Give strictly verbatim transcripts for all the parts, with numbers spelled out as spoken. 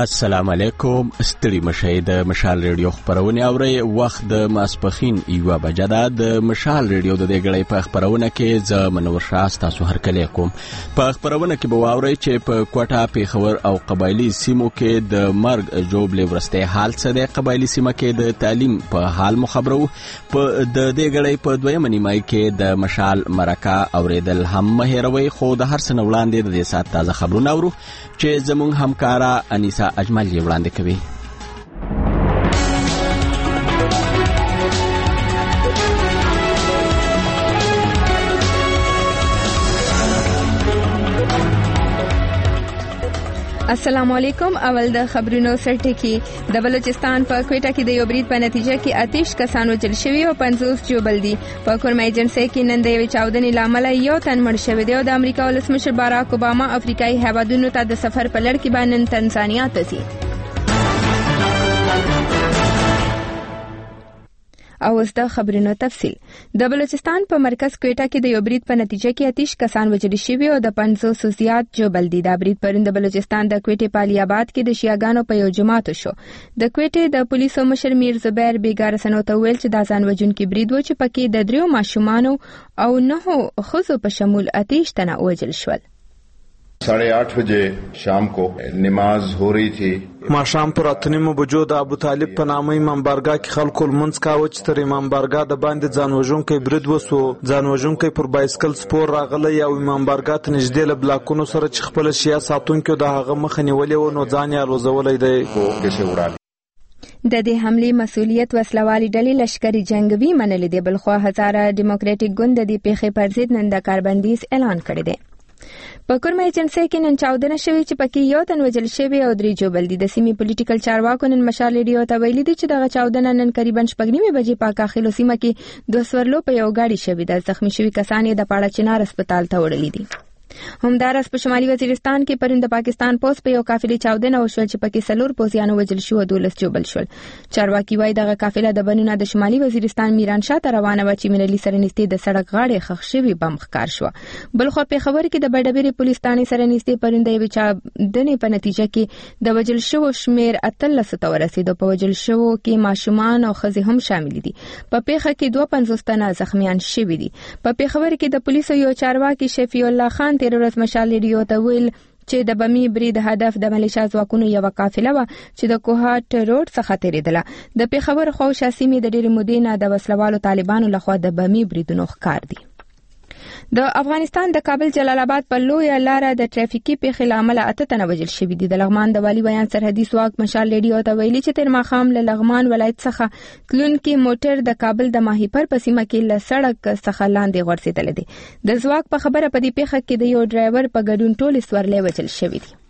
السلام علیکم. ستړي مشئ د مشال ریډیو خبرونه اوري. وخت د ماسپخین یو بجه ده. د مشال ریډیو د دې غړې په خبرونه کې ز منور شاه تاسو هر کله کوم. په خبرونه کې به واوري چې په کوټه پیښور او قبایلی سیمو کې د مرګ جوړ ورسته حال څه د قبایلی سیمه کې د تعلیم په حال مخبرو. په د دې غړې په دویمه نیمای کې د مشال مرکه اوریدل هم مهیروي. خو د هر سن وړاندې د دې سات تازه خبرونه اورو چې زموږ همکارا انیسا اجمل یې وړاندې کوي. السلام علیکم. اول د خبرونو سرټکی. د بلوچستان په کوټه کې د یو برید په نتیجه کې آتش کسانو وژل شوي او پنځوس جوړ دي. په کورمای ایجنسی کې نن د یوې چاودنې لامل یو تن مړ شوی دی او د امریکا ولسمشر باراک اوباما افریقایي هیوادونو ته د سفر په لړ کې باندې تنزانیا ته ځي. او اوس د خبرونو تفصیل. د بلوچستان په مرکز کوټه کې د یو برید په نتیجه کې آتش کسان وژل شوي او د پنځوس زیات جوړ دي. دا برید پرون د بلوچستان د کوټې په الیاباد کې د شیعاګانو په یو جماعت شو. د کوټې د پولیسو مشر میر زبیر بیګار سنو ته ویل چې دا ځان وژونکي برید و چې پکې د دریو ماشومانو او نهو ښځو په شمول آتش تنه وژل شول. साढ़े आठ बजे शाम को नमाज हो रही थी. ماښام پر اته نیمو بجو د ابو طالب په نامه امام بارګاه کې خلکو لمونځ کاوه چې تر امام بارګاه د باندې ځان وژونکی برید وسو. ځان وژونکی پر بایسکل سپور راغلی او امام بارګاه ته نږدې له بلاکونو سره چې خپل شیعه ساتونکو د هغه مخه نیولې و نو ځان یې الوزولی دی. د دې حملې مسؤلیت وسلوالي ډلې لشکري جنگوي منلې دی. بلخو هزاره ډیموکراټیک ګوند د پیښې پر ضد نن د کاربندیز اعلان کړی دی. په کورمای ایجنسی کې نن چاودنه شوې چې پکې یو تن وژل شوی او درې جوړ دي. د سیمې پولیټیکل چارواکو نن مشال ریډیو ته ویلي دي چې دغه چاودنه نن تقریبا شپږ نیمې بجې په کاخلو سیمه کې دوه سورلو په یو گاډي شوې ده. زخمی شوي کسان یې د پاړه چنار هسپتال ته وړلي دي. همدارس په شمالي وزیرستان کې پرون د پاکستان پوس په یو قافلې چاودنه وشول چې پکې سلور پوزیانو وژل شو او دولس جوړ شول. چارواکي وایي دغه قافله د بنونه د شمالي وزیرستان میران شاه ته روانه و چې ملي سره نږدې د سړک غاړې خښ شوی بم ښکار شو. بلخو په خبر کې د بډبېرې پولیس ثانې سره نږدې پرون د یوې چاودنې په نتیجه کې د وژل شوو شمیر اتلس ته ورسېد. په وژل شوو کې ماشومان او ښځې هم شامل دي. په پیښه کې دوه پنځوس تنه زخمیان شوي دي. په خبر کې د پولیسو یو چارواکي شفیع الله خان تیر ورځ مشال ریډیو ته ویل چې د بمی برید هدف د ملیشیا ځواکونو یو قافله و چې د کوهات روډ څخه تیریدله. د پیښور خواوشا سیمې د ډېرې مودې نه د وسلوالو طالبانو لخوا د بمی بریدونو ښکار دي. د افغانستان د کابل جلال آباد په لویه لاره د ټرافیکي پیښې له امله اته تنه وژل شوي دي. د لغمان د والي بیان سرحدي ځواک مشال ریډیو ته ویلي چې تیر ماښام له لغمان ولایت څخه تلونکي موټر د کابل د ماهیپر په سیمه کې له سړک څخه لاندې غورځېدلی دی. د ځواک په خبره په دې پیښه کې د یو ډرایور په ګډون ټول سورلۍ وژل شوي دي.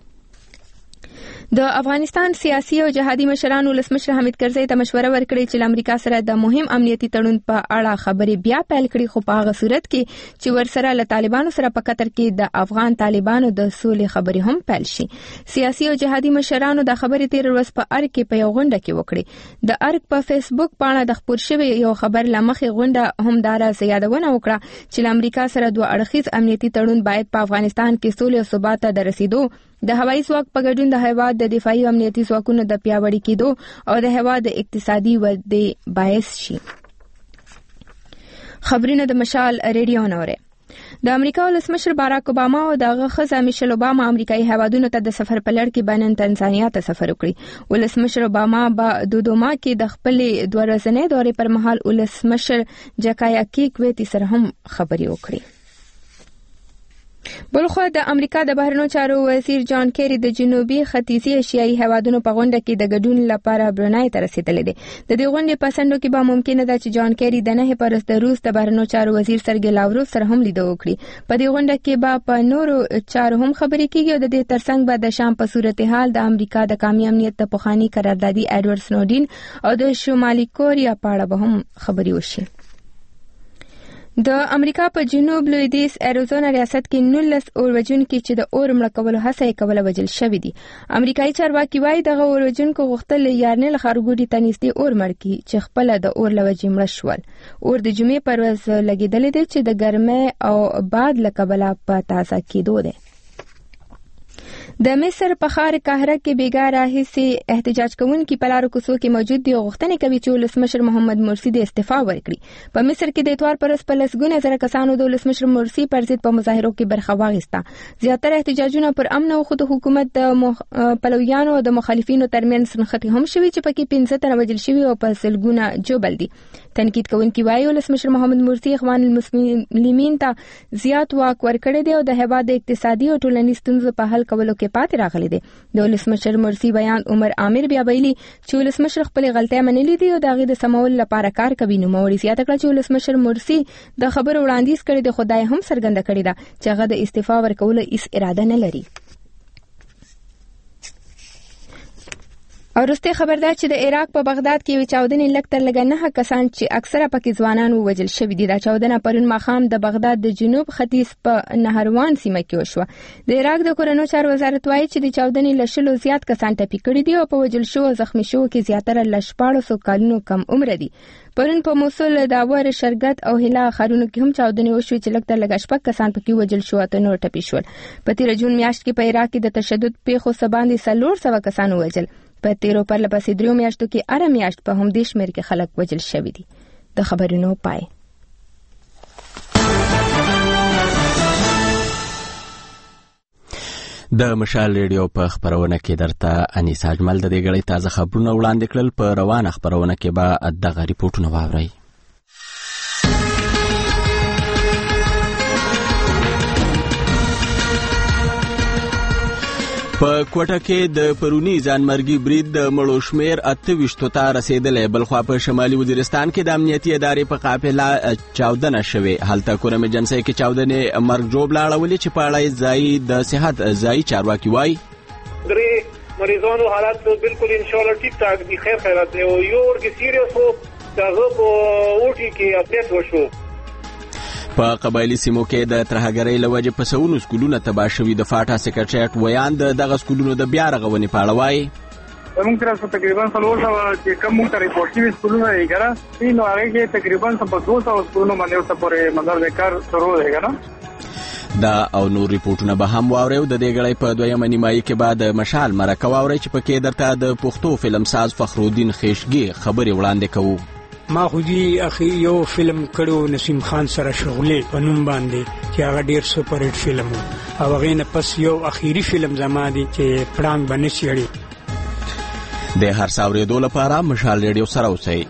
د افغانستان سیاسي او جهادي مشران ولسمشر حامد کرزي ته مشوره ورکړې چې امریکا سره د مهم امنیتي تړون په اړه خبرې بیا پیل کړي، خو په هغه صورت کې چې ورسره له طالبانو سره په قطر کې د افغان طالبانو د سولې خبرې هم پیل شي. سیاسي او جهادي مشرانو د خبرې تیر ورځ په ارګ کې په یو غونډه کې وکړي. د ارګ په فیسبوک باندې د خبر شوی یو خبر لمخې غونډه هم دارا زیادونه وکړه چې امریکا سره دوه اړخیز امنیتي تړون باید په افغانستان کې سولې او ثبات ته رسیدو، د هوایي ځواک په ګډون د هیواد د دفاعي امنیتي ځواکونو د پیاوړي کېدو او د هیواد د اقتصادي ودې باعث شي. خبرونه د مشال ریډیو نوره. د امریکا ولسمشر باراک اوباما او دغه ښځه میشل اوباما امریکایي هیوادونو ته د سفر په لړ کې بنن تنزانیا ته سفر وکړي. ولسمشر اوباما په دودوما کې د خپلې دوه ورځنۍ دورې پر مهال ولسمشر جکایا کیکویتی سره هم خبرې وکړي. بلخو د امریکا د بهرنیو چارو وزیر جان کیری د جنوبي ختیځي ایشیایي هیوادونو په غونډه کې د ګډون لپاره برونای ته رسیدلی دی. د دې غونډې په سندو کې به ممکنه ده چې جان کیری د نه پرست د روس د بهرنیو چارو وزیر سرګی لاوروف سره هم لیدو وکړي. په دې غونډه کې به په نورو چارو هم خبرې کیږي او د دې ترڅنګ به د شام په صورتحال د امریکا د قومي امنیت د پخوانی قراردادي ایډورډ سنوډین او د شمالي کوریا په اړه به هم خبرې وشي. د امریکا په جنوب لویدیځ اریزونا ریاست کې نولس اوروجونکي چې د اور مړه کولو هڅه یې کوله وژل شوي دي. امریکایي چارواکي وایي دغه اوروجونکو غوښتل یارنیل ښارګوټي ته نږدې اور مړ کړي چې خپله د اور له وجې مړه شول. اور د جمعې پر ورځ لګېدلی دی چې د ګرمۍ او باد له کبله په تازه کېدو دی. د مصر په ښار قاهره کې بیګا راهیسې احتجاج کوونکي په لارو کوڅو کې موجود دي او غوښتنې کوي چې ولسمشر محمد مرسي د استعفا ورکړي. په مصر کې د اتوار پر ورځ په لسګونه زره کسانو د ولسمشر مرسي پر ضد په مظاهرو کې برخه واخیسته. زیاتره احتجاجونه پر امن او خو د حکومت د مخ... پلویانو او د مخالفینو ترمنځ سنختی هم شوي چې پکې پنځه تنه وژل شوي او په سلګونه جوبل دي. تنقید کوونکي وایي ولسمشر محمد مرسي اخوان المسلمین ته زیات واک ورکړی دی او د هیواد د اقتصادي او ټولنیز ستونزو په حل کولو کې پاتې راغلی دی. د ولسمشر مرسي بیان عمر عامر بیا ویلي چې ولسمشر خپل غلطۍ منلې دي او د هغې د سمولو لپاره کار کوي. نوموړي زیاته کړه چې ولسمشر مرسي د خبرو وړاندیز کړی دی، خدای هم څرګنده کړې ده چې هغه د استعفا ورکولو هیڅ اراده نه لري. او وروستۍ خبر ده چې د عراق په بغداد کې یوې چاودنې لږ تر لږه نهه کسان چې اکثره پکې ځوانان ووژل شوي دي. دا چاودنه پرون ماښام د بغداد د جنوب ختیځ په نهروان سیمه کې وشوه. د عراق د کورنیو چارو وزارت وایي چې د چاودنې له شلو زیات کسان ټپي کړي دي او په وژل شوو او زخمي شوو کې زیاتره له شپاړسو کلونو کم عمره دي. پرون په موصل، داور، شرګت او هلا ښارونو کې هم چاودنې وشوې چې لږ تر لږه شپږ کسان پکې وژل شو او نور ټپي شول. په تېره جون میاشت کې په عراق کې د تشدد پیښو څخه باندې څلور سوه کسان ووژل. په تیرو پرله پسې دریو میاشتو کې اره میاشت په همدې شمېر کې خلک وژل شوي دي. د خبرونو پای. د مشال ریډیو په خبرونه کې درته انیسا اجمل د دې غړي تازه خبرونه وړاندې کړل. په روانه خبرونه کې به دغه ریپورتونه واورئ. په کوټه کې د پرونی ځانمرګي برید د مړو شمېر اته ویشتو ته رسېدلی. بلخوا په شمالي وزیرستان کې د امنیتي ادارې په قافله چاودنه شوې. هلته کورم ایجنسۍ کې چاودنې مرګ ژوبله اړولې چې په اړه ځایي د صحت ځایي چارواکي وایي درې مریضانو حالت بالکل انشاءالله ټیک ټاک دي، خیر خیرات دی. یو ورګې سیریس و چې هغه په اوټي کې اپډیټ وشو. په قبایلي سیمو کې د ترهګرۍ له وجې په سوونو سکولونه تباه شوي. د فاټا سکرټریټ ویان د دغه سکولونو د بیا رغونې په اړه وایي زموږ طرف ته تقریبا څلور سوه چې کوم موږ ته ریپورټ شوي سکولونه دي که نه، نو هغې کې تقریبا په دوه سوه سکولونو باندې ورته پورې مدار د کار شروع دی که نه. دا او نور ریپورټونه به هم واورئ. د دې غړۍ په دویمه نیمایي کې به د مشال مرکه واورئ چې پکې درته د پښتو فلم ساز فخرالدین خیشګي خبرې وړاندې کوو. ما خو دې اخی یو فلم کړو نسیم خان سره شغلې په نوم باندې چې هغه ډیر سپر هټ فلم و او هغې نه پس یو اخیری فلم زما دی چې پړانګ به نه څېړي. د هر څه اورېدو لپاره مشال ریډیو سره اوسئ.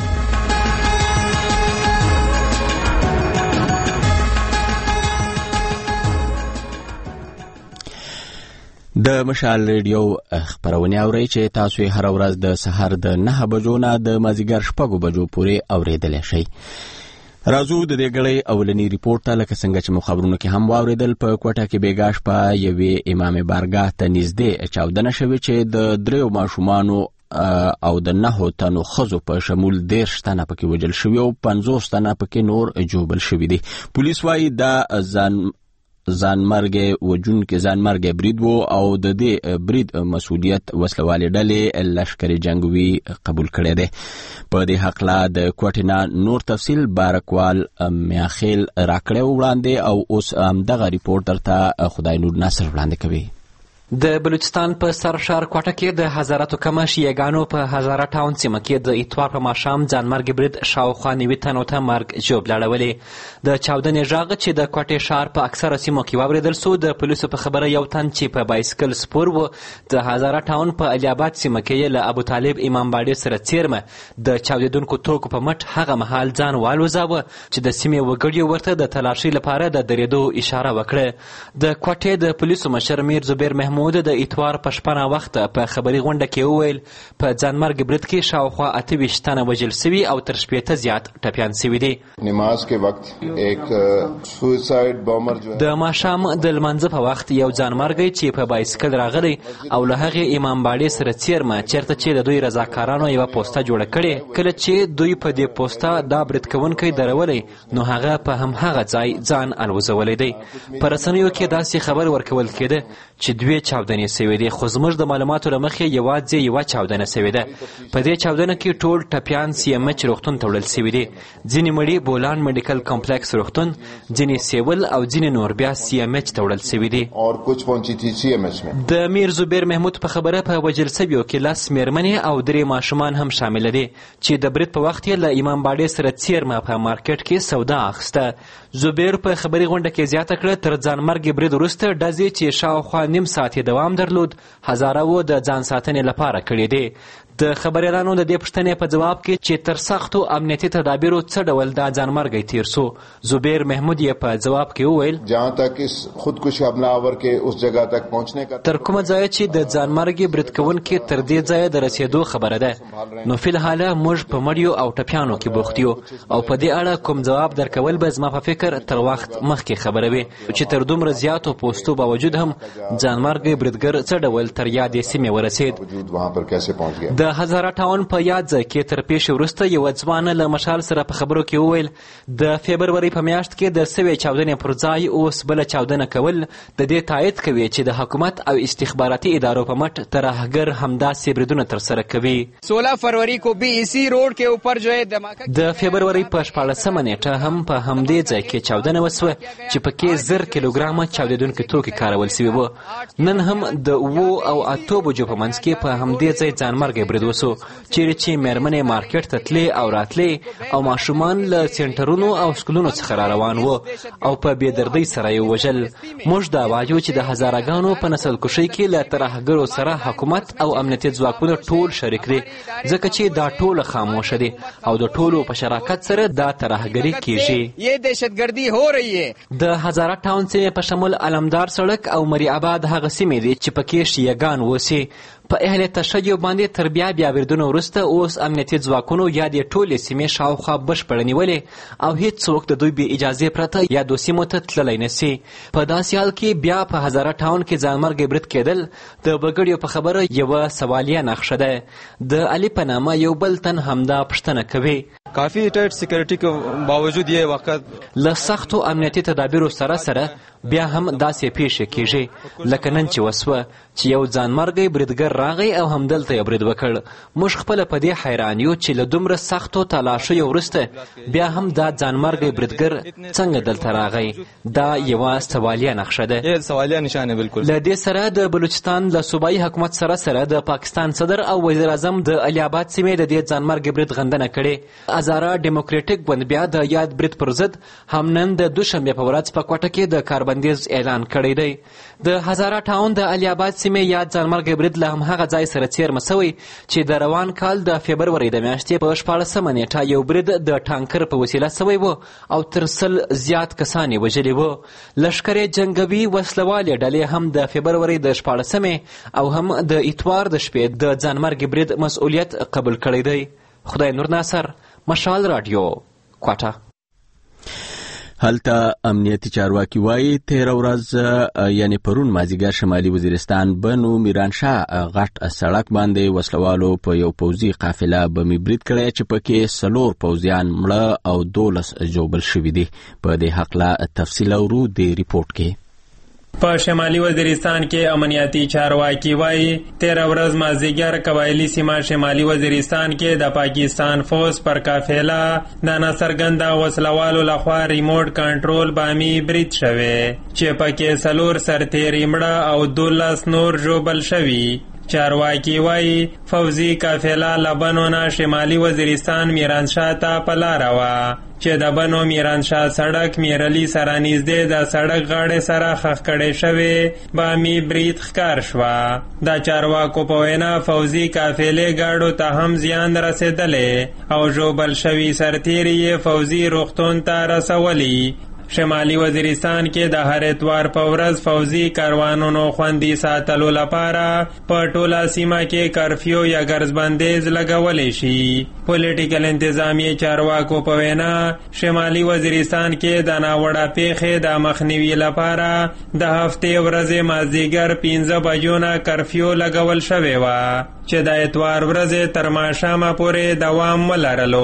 د مشال ریډیو خبرونه اورئ چې تاسو هر ورځ د سحر د نهه بجو نه د مازیګر شپږو بجو پورې اورېدلی شئ. راځو د دې غړۍ اولنی ریپورت ته. لکه څنګه چې مو خبرونو کې هم واورېدل، په کوټه کې بیګا شپه یوې امام بارګاه ته نږدې چاودنه شوې چې د دریو ماشومانو او د نهو تنو ښځو په شمول دېرش تنه پکې وژل شوي او پنځوس تنه پکې نور جوبل شوي دي. پولیس وایي دا ځان ځانمرګي وجونکي ځانمرګي برید وو او د دې برید مسؤلیت وسلوالې ډلې لشکري جنگوي قبول کړی دی. په دې حقله د کوټینا نور تفصیل بارکوال میاخیل راکړی وړاندې او اوس دغه ریپورت درته خدای نور ناصر وړاندې کوي. د بلوچستان په سرشار کوټه کې د هزاراتو کمه شیعګانو په هزاره ټاون سیمه کې د اتوار په ماښام ځانمرګي برید شاوخوا نوي تنو ته مرګ ژوبله اړولې. د چاودنې غږ چې د کوټې ښار په اکثره سیمو کې واورېدل سو. د پولیسو په خبره یو تن چې په بایسکل سپور و د هزاره ټاون په الیاباد سیمه کې یې له ابوطالب امام باډې سره څیرمه د چاودېدونکو توکو په مټ هغه مهال ځان والوځاوه چې د سیمې وګړیو ورته د تلاشۍ لپاره د درېدو اشاره وکړه. د کوټې د پولیسو مشر میر زبیر محمود د اتوار په شپه وخته په خبري غونډه کې وویل په ځانمرګي برید کې شاوخوا اته ویشت تنه وژل سوي او تر شپېته زیات ټپیان سوي دي. نماز کے وقت ایک سویسائڈ بامر جو د ماښام د لمانځه په وخت یو ځانمرګی چې په بایسکل راغلی او له هغې امام باډې سره څیرمه چېرته چې د دوی رضاکارانو یوه پوسته جوړه کړې. کله چې دوی په دې پوسته دا برید کوونکی درولی نو هغه په همهغه ځای ځان الوزولی دی. په رسنیو کې داسې خبر ورکول کېده چې دوې چاودنې سوې دي، خو زموږ د معلوماتو له مخې یوازې یوه چاودنه سوې ده. په دې چاودنه کې ټول ټپیان سی ام ایچ روغتون ته وړل سوي دي. ځینې مړي بولان میډیکل کمپلیکس روغتون، ځینې سیول او ځینې نور بیا سی ام ایچ ته وړل سوي دي. د میر زبیر محمود په خبره په وژل سویو کې لس میرمنې او درې ماشومان هم شامل دي چې د برید په وخت یې له امام باډې سره څیرمه په مارکیټ کې سودا اخیسته. زبیر په خبري غونډه کې زیاته کړه تر ځانمرګ برید وروسته ډزې چې شاوخوا نیم ساعت یې دوام درلود هزاره و د ځان ساتنې لپاره کړې دي. د خبریالانو د دې پوښتنې په جواب کې چې تر سختو امنیتي تدابیرو څه ډول دا ځانمرګی تیر سو، زبیر محمود یې په جواب کې وویل تر کومه ځایه چې د ځانمرګي برید کوونکي تر دې ځایه د رسېدو خبره ده، نو فلحاله موږ په مړیو او ټپیانو کې بوخت یو او په دې اړه کوم جواب درکول به زما په فکر تر وخت مخکې خبره وي چې تر دومره زیاتو پوستو باوجود هم ځانمرګي بریدګر څه ډول تر یادې سیمې ورسېد. د هزاره ټاون په یاد ځای کې تر پیښې وروسته یوه ځوانه له مشال سره په خبرو کې وویل د فبروري په میاشت کې د سوې چاودنې پر ځای اوس بله چاودنه کول د دې تایید کوي چې د حکومت او استخباراتي ادارو په مټ ترهګر همداسې بریدونه ترسره کوي. सोलह फरवरी को भी इसी रोड के ऊपर जो है د فبروري په شپاړسمه نیټه هم په همدې ځای کې چاودنه وسوه چې پکې زر کیلوګرامه چاودېدونکي توکي کارول سوي وو. نن هم د اوو او اتو بجو په منځ کې په همدې ځای ځانمرګی برید وسو چیرې چې میرمنې مارکیټ ته تلې او راتلې او ماشومان له سینټرونو او سکولونو څخه را روان وو او په بېدردۍ سره یې وژل. موږ دا وایو چې د هزارهګانو په نسل کشۍ کې له ترهګرو سره حکومت او امنیتي ځواکونه ټول شریک دي ځکه چې دا ټوله خاموشه دي او د ټولو په شراکت سره دا ترهګري کیږي. د هزاره ټاون سیمې په شمول علمدار سړک او مری آباد هغه سیمې دي چې پکې شیعهګان اوسي. په اهل تشیع باندې تر بیا بیا بریدونو وروسته اوس امنیتي ځواکونو یا د ټولې سیمې شاوخوا بشپړه نیولې او هیڅوک د دوی بې اجازې پرته یا دو سیمو ته تللی نسي. په داسې حال کې بیا په هزاره ټاون کې ځانمرګی برید کېدل د بګړیو په خبره یوه سوالیه نقشه ده. د علي په نامه یو بل تن همدا پوښتنه کوي. کافی ټایټ سکیورټي کے باوجود یې وخت له سختو امنیتي تدابیرو سره سره بیا هم داسې پیښې کیږي لکه نن چې وسوه چې یو ځانمرګی بریدګر راغی او همدلته یې برید وکړ. موږ خپله په دې حیران یو چې له دومره سختو تلاشیو وروسته بیا هم دا ځانمرګی بریدګر څنګه دلته راغی. دا یوه سوالیه نقشه ده. سوالیه نشانه بالکل. له دې سره د بلوچستان له صوبایي حکومت سره سره د پاکستان صدر او وزیر اعظم د علي آباد سیمې د دې ځانمرګي برید غندنه کړې. هزاره ډیموکریټک ګوند بیا د یاد برید پر ضد هم نن د دوشنبې په ورځ په کوټه کې د کاربندیز اعلان کړی دی. د هزاره ټاون د علي آباد سیمې یاد ځانمرګی برید له همهغه ځای سره څیرمه سوی چې د روان کال د فبروري د میاشتې په شپاړسمه نیټه یو برید د ټانکر په وسیله سوی و او تر سل زیات کسان یې وژلي وو. لښکرې جنګوي وسلوالې ډلې هم د فبروري د شپاړسمې او هم د اتوار د شپې د ځانمرګي برید مسؤلیت قبول کړی دی. خدای نور ناصر، مشال رادیو، کوټه. هلته امنیتي چارواکي وایي تیره ورځ یعنی پرون مازدیګر شمالي وزیرستان بنو میرانشاه غټ سړک باندې وسلوالو په یو پوځي قافله بمي برید کړی چې پکې څلور پوځیان مړه او دولس ژوبل شوي دي. په دې هکله تفصیل اورو د ریپورټ کې. په شمالي وزیرستان کې امنیتي چارواکي وایي تیره ورځ مازدیګر قبایلي سیمه شمالي وزیرستان کې د پاکستان فوج پر قافله د ناڅرګنده وسلوالو لخوا ریموټ کنټرول بامي برید شوی چې پکې څلور سرتیري مړه او دولس نور ژوبل شوي. چارواکي وایي فوزي قافله له بنو نه شمالي وزیرستان میرانشاه ته په لاره وه چې د بنو میرانشاه سړک میرلي سره نږدې د سړک غاړې سره ښخ کړی شوی بامي برید ښکار شوه. د چارواکو په وینا فوزي قافلې ګاډو ته هم زیان رسېدلی او ژوبل شوي سرتیري یې فوزي روغتون ته رسولي. شمالي وزیرستان کې د هر اتوار په ورځ فوزي کاروانونو خوندي ساتلو لپاره په ټوله سیمه کې کرفیو یا ګرځبندیز لګولی شي. پولیټیکل انتظامیې چارواکو په وینا شمالي وزیرستان کې د ناوړه پیښې د مخنیوي لپاره د هفتې ورځې مازدیګر پنځه بجو نه کرفیو لګول شوې وه چې د اتوار ورځې تر ماښامه پورې دوام ولرلو.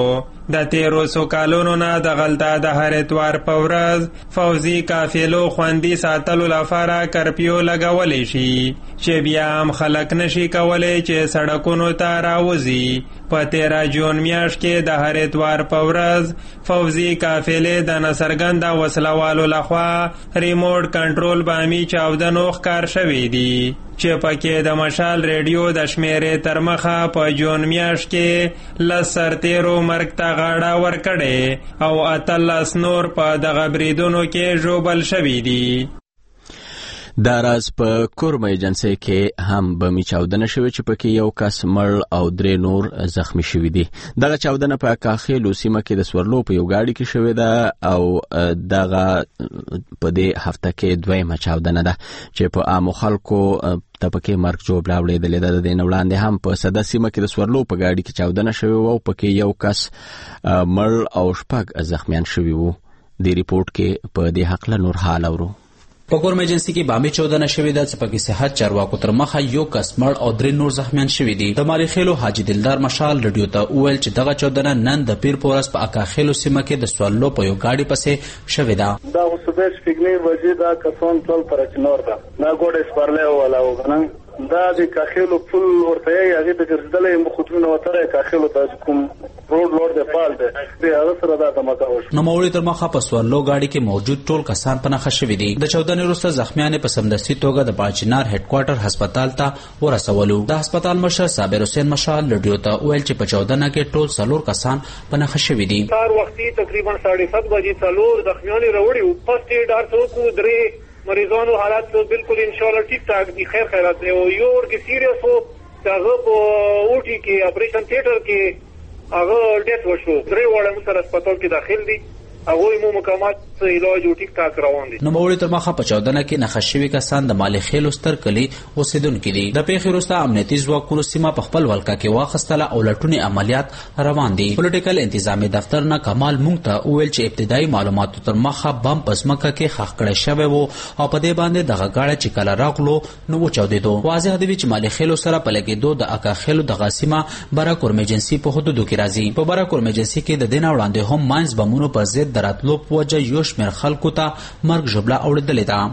د تیرو څو کالونو نه دغلته د هر اتوار په ورځ فوزي قافلو خوندي ساتلو لپاره کرفیو لګولی شي چې بیا هم خلک نشي کولی چې سړکونو ته راوځي. په تیرا جون میاشت کې د هر اتوار په ورځ فوزي قافلې د ناڅرګنده وسلوالو لخوا ریموټ کنټرول بامي چاودنو ښکار شوي دي چې پکې د مشال ریډیو د شمیرې تر مخه په جون میاشت کې لس سرتیرو مرګ ته غاړه ورکړې او اتلس نور په دغه بریدونو کې ژوبل شوي دي. دا راز په کورم ایجنسی کې هم بمي چاودنه شوې چې پکې یو کس مړ او درې نور زخمی شوي دي. دغه چاودنه په کاخیلو سیمه کې د سورلو په یو گاډي کې شوې ده او دغه په دې هفته کې دویمه چاودنه ده چې په عامو خلکو ته پکې مرګ جوړ راوړېدلې ده. د دې وړاندې هم په سده سیمه کې د سورلو په گاډي کې چاودنه شوې او پکې یو کس مړ او شپږ زخمیان شوي وو. د ریپورت کې په دې حق له نور حال اورو. په کورم ایجنسی کې بامي چاودنه شوې ده چې پکې صحت چارواکو تر مخه یو کس مړ او درې نور زخمیان شوي دي. د مالیخیلو حاجي دلدار مشال رادیو ته وویل چې دغه چاودنه نن د پیر په ورځ په اکاخیلو سیمه کې د سوالو په یو گاډي پسې شوې ده. دا اوسه شپږنی بجې دا کسان ټول پر چنور ده نه ګوډه سپارلې ولا وګنن دا د کاخیلو پل ورته یې هغه د ګرځدلې مخوتونه وتره کاخیلو ته کوم روډ لور د پال ده به هغه سره دا تماکا وشو. نو موري تر مخه په سوالو گاډي کې موجود ټول کسان په نخښه شوي دي. د چاودنې وروسته زخمیان په سمدستي توګه د باجنار هډ کوارټر هسپتال ته ورسولو. د هسپتال مشر صابر حسین مشال رادیو ته ویل چې په چاودنه کې ټول څلور کسان په نخښه شوي دي. سهار وختي تقریبا ساڑھے سات بجې څلور زخمیان راوړي او فرست ایډ ارڅو درې مریضانو حالات بالکل ان شاء الله ٹھیک ٹھاک دي خیر خیرات دی او یو ورګ سیریس وو هغه په اوټي کې اپریشن تھیټر کې هغه ډیت وشو درې وړه مو سره هسپتال کې داخل دي هغه مو مقامات علاج او ټیک ټاک روان دي. نو موري تر مخه په چاودنه کې نخښوي کسان د مالیخیلو ستر کلی اوسیدونکي دي. د پیښې وروسته امنیتي ځواکونو سیمه په خپل ولکه کې واخیستله او لټونې عملیات روان دي. پولیټیکل انتظامی دفتر نه کمال مونږ ته وویل چې ابتدایي معلوماتو تر مخه بم په ځمکه کې ښخ کړی شوی و او په دې باندې دغه گاډی چې کله راغلو نو وچاودېدو. واضح دی چې مالیخیلو سره په لګېدو د اکاخیلو دغه سیمه برا کورم ایجنسي په حدودو کې راځي. په برا کورم ایجنسي کې د دې نه وړاندې هم ماینز بمونو په ضد د راتلو په وجه یو شمېر خلکو ته مرګ ژوبله اوړېدلې ده.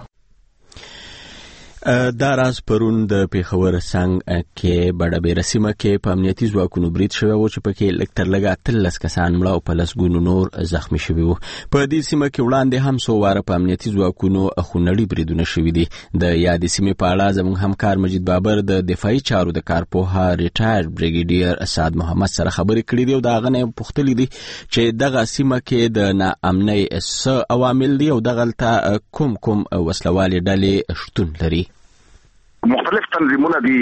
دا راز پرون د پیښور څنګ کې بډابېره سیمه کې په امنیتي ځواکونو برید شوی و چې پکې لږ تر لږه اتلس کسان مړه او په لسګونو نور زخمی شوي وو. په دې سیمه کې وړاندې هم څو واره په امنیتي ځواکونو خونړي بریدونه شوي دي. د یادې سیمې په اړه زموږ همکار مجید بابر د دفاعي چارو د کارپوهه ریټایر بریګیډیر اسعد محمد سره خبرې کړې دي او د هغه نه پوښتلي دي چې دغه سیمه کې د ناامنۍ څه عوامل دي او دغلته کوم کوم وسلوالې ډلې شتون لري. مختلف تنظیمونه دي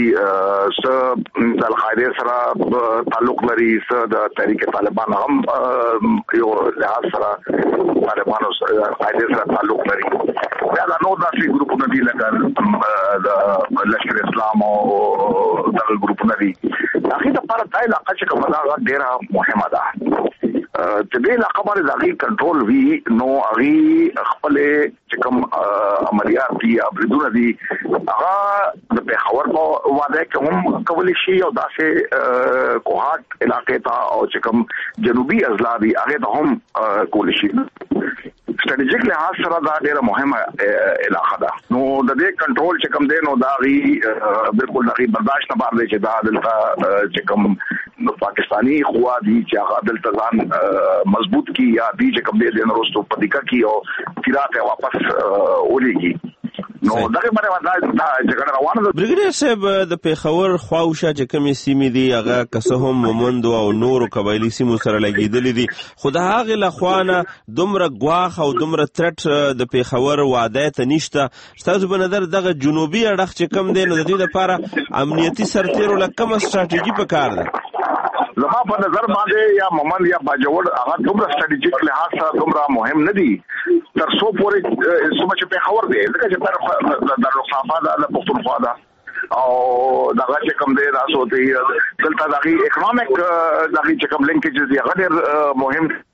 څه د القاعده سره تعلق لري څه د تحریک طالبان هم یو لحاظ سره طالبانو سره القاعده سره تعلق لري. دا نو داسې ګروپونه دي لکه د لشکر اسلام او دغه ګروپونه دي. هغه د پر دای علاقه چې کومه دا ډیره مهمه ده. چې دې علاقه باندې دغه کنټرول وی نو هغه خپل چې کوم عملیات دي ابردونه دي هغه د پیښور په واده کې هم کولی شي او داسې کوهات علاقې ته او چې کوم جنوبي اضلاع دي هغه ته هم کولی شي. سټریټیک لحاظ سره دا ډیره مهمه علاقه ده. نو د دې کنټرول چې کوم دی نو دا غي بالکل دغه برداشت نه بار دی چې دا دلته چې کوم پاکستانی قوا دي چې هغه دلته ځان مضبوط کی یا دي چې کوم دی د نورستو په دقت کی او فراته واپس ولېږي. نو دغه باندې دا جګړه روانه ده. بریګیډیر صاحب د پیښور خواوشه چې کومې سیمې دي هغه کسه هم مومند او نورو قبایلی سیمو سره لګېدلې دي خو د هغې لخوانه دومره ګواښ او دومره ترټ د پیښور واده ته نشته. ستاسو په نظر دغه جنوبي اړخ چې کوم دی نو د دې لپاره امنیتي سرتیرو له کومه سټراټیجي پکار ده؟ زما په نظر باندې یا مومند یا باجوړ هغه دومره سټریټیک لحاظ سره دومره مهم نه دي تر څو پورې سمجه په خبر دی ځکه چې پر د رخصافه د پښتونخوا ده او دغه چې کوم دی تاسو ته دلته دغه اکونومیک دغه چې کوم لینکیجز دی هغه ډېر مهم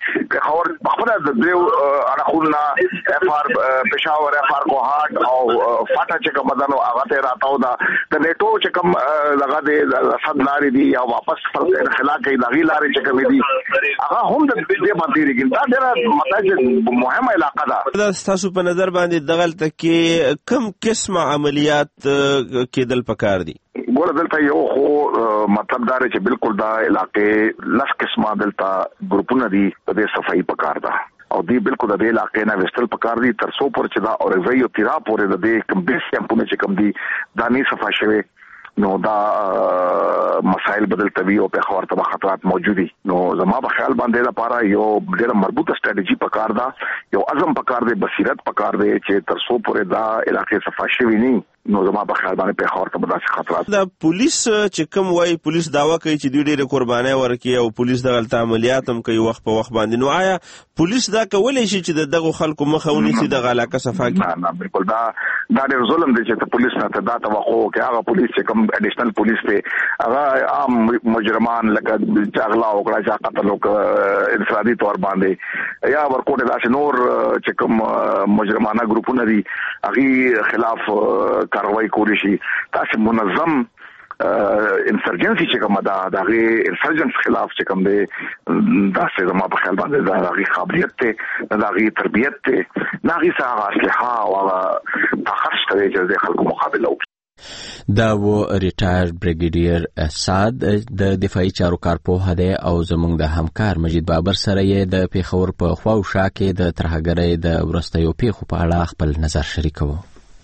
په خبر خبره د دیو اړخونه اف ار پېښور اف ار کوهات او فاټا چې کوم دنو هغه ته راتاو دا د نیټو چې کوم لغه د صد لارې دي یا واپس خلا کوي د غی لارې چې کوم دي هغه هم د دې باندې لري دا ډېر متاجه مهمه علاقه ده. دا تاسو په نظر باندې دغلت کې کم قسم عملیات کېدل پکار دي؟ ګور دلته یو خو مطلب دا چې بالکل دا علاقې لس قسمه دلته ګروپونه دي په دې صفائی پکار ده او دی بالکل د دې علاقې نه وستل پکار دي تر څو پر چې دا اورځي او تیرا پورې د دې کم بیس کمپونه چې کم دي دانی صفا شوی نو دا مسائل بدل طبي او په خبر ته خطرات موجودي نو زما په خیال باندې لپاره یو ډېر مربوطه ستراتیژي پکار ده یو عزم پکار دی بصیرت پکار دی چې تر څو پورې دا علاقې صفا شوی نه نو زما په خیال باندې په خبر ته بداسي خطرات دا پولیس چې کوم وای پولیس داوا کوي چې دوی ډېر قرباني ورکړي او پولیس د غلط عملیات هم کوي وخت په وخت باندې نو آیا پولیس دا کولای شي چې دغه خلکو مخه ونیسي د علاقې صفا کی؟ نه نه بالکل دا دا ډېر ظلم دی چې پولیس نه ته دا توقع کوي هغه پولیس چې کوم اډیشنل پولیس ته هغه عام مجرمان لکه چاغلا او کړه چې قتل او انفرادي تور باندې یا ورکوټه داسې نور چې کوم مجرمانه ګروپونه دي هغه خلاف کاروایی کولی شي تاسو منظم انسرجنسي چې کومه دا دغه انسرجنس خلاف چې کوم دی دا څه زما په خیال باندې دا دغه قابلیت ته دغه تربیت ته دغه سره اصلاح او تخصص ته چې خلکو مقابله وکړي. دا و ریټایر بریګیډیر اساد د دفاعي چارو کارپوه دی او زموږ د همکار مجید بابر سره یې د پیښور په خواوشا کې د ترهګرۍ د وروستیو پیښو په اړه خپل نظر شریکوو.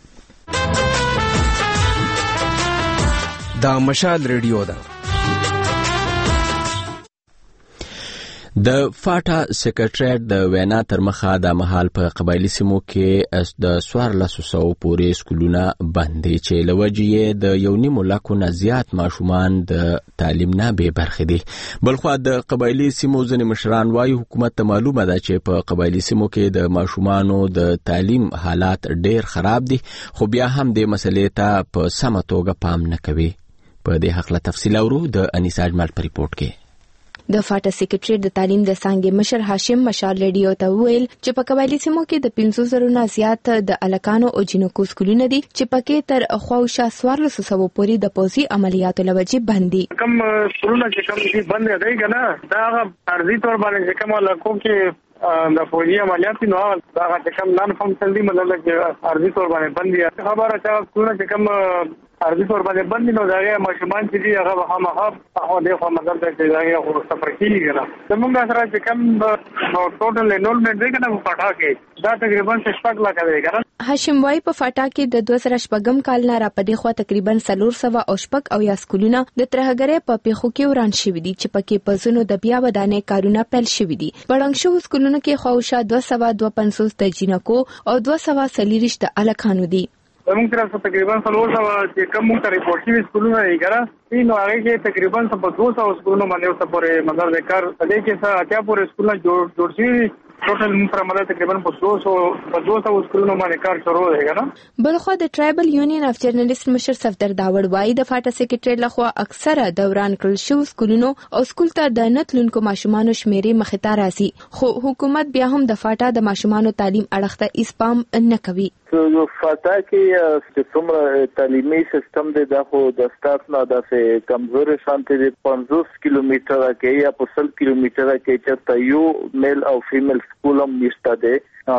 دا مشال ریډیو ده. د فاټا سیکریټریټ د وینا تر مخه د مهال په قبایلی سیمو کې د څوارلسو سوو پورې سکولونه بند دي چې له وجې د یو نیم لاکو نه زیات ماشومان د تعلیم نه بې برخې دي. بلخوا د قبایلی سیمو ځینې مشران وایي حکومت ته معلومه ده چې په قبایلی سیمو کې د ماشومانو د تعلیم حالات ډېر خراب دي خو بیا هم د مسلې ته په سمه توګه پام نه کوي. په دې حق له تفصیل اورو د انیسا اجمل په ریپورت کې. د فاټا سیکریټریټ د تعلیم د څانګې مشر هاشم مشال ریډیو ته ویل چې په قبایلی سیمو کې د پنځه زره نه زیات د الکانو او جنکو سکولونه دي چې پکې تر خواوشا څوارلسو سوو پورې د پوځي عملیاتو له وجې بند دي. کم سکولونه چې کم دي بند دی کنه دا ارضي تور باندې کوم علاقو کې د فوجي عملیات نو دا چې کم نن فنکشن دي مطلب چې ارضي تور باندې بند دي خبره چې سکولونه چې کم ارضي تور باندې بند نو دا ماشومان چې دي هغه هغه هغه د خو مطلب چې دا خو سفر کیږي نه زموږ سره چې کم نو ټوټل انرولمنت دی کنه په فاټا کې دا تقریبا شپږ لک دی کنه. هاشم وايي په فاټا کې د دوه زره شپږم کال نه را پدې خو تقریبا څلور سوه او شپږ او یا سکولونه د ترهګرۍ په پیښو کې وران شوي دي چې پکې په ځینو د بیا ودانۍ کارونه پیل شوي دي. بړنګ شوو سکولونو کې خواوشا دوه سوه دوه پنځوس د جنکو او دوه سوه څلوېښت د الکانو دي. زموږ سره تقریبا څلور سوه چې کوم موږ ته ریپورټ شوي سکولونه دي کنه نو هغه کې تقریبا په دوه سوه سکولونو باندې اوسه پورې مطلب د کار دې کې څه اتیا پورې سکولونه جوړ جوړ شوي ټوټل موږ سره مطلب تقریبا په دوه سوه په دوه سوه سکولونو باندې کار شروع دی کنه. بلخوا د ټرایبل یونین اف جرنالیست مشر صفدر داوړ وايي د فاټا سیکریټریټ لخوا اکثره دوران کړل شو سکولونو او سکول ته د نتلونکو ماشومانو شمیرې مخې ته راځي خو حکومت بیا هم د فاټا د ماشومانو تعلیم اړخ ته اسپام نه کوي. یو فاټا کې چې څومره تعلیمي سیستم دی دا خو د سټاف نه داسې کمزوري شانتي دی پنځوس کیلومتره کې یا په سل کیلومتره کې چې یو میل او فیمیل سکول هم نشته دی.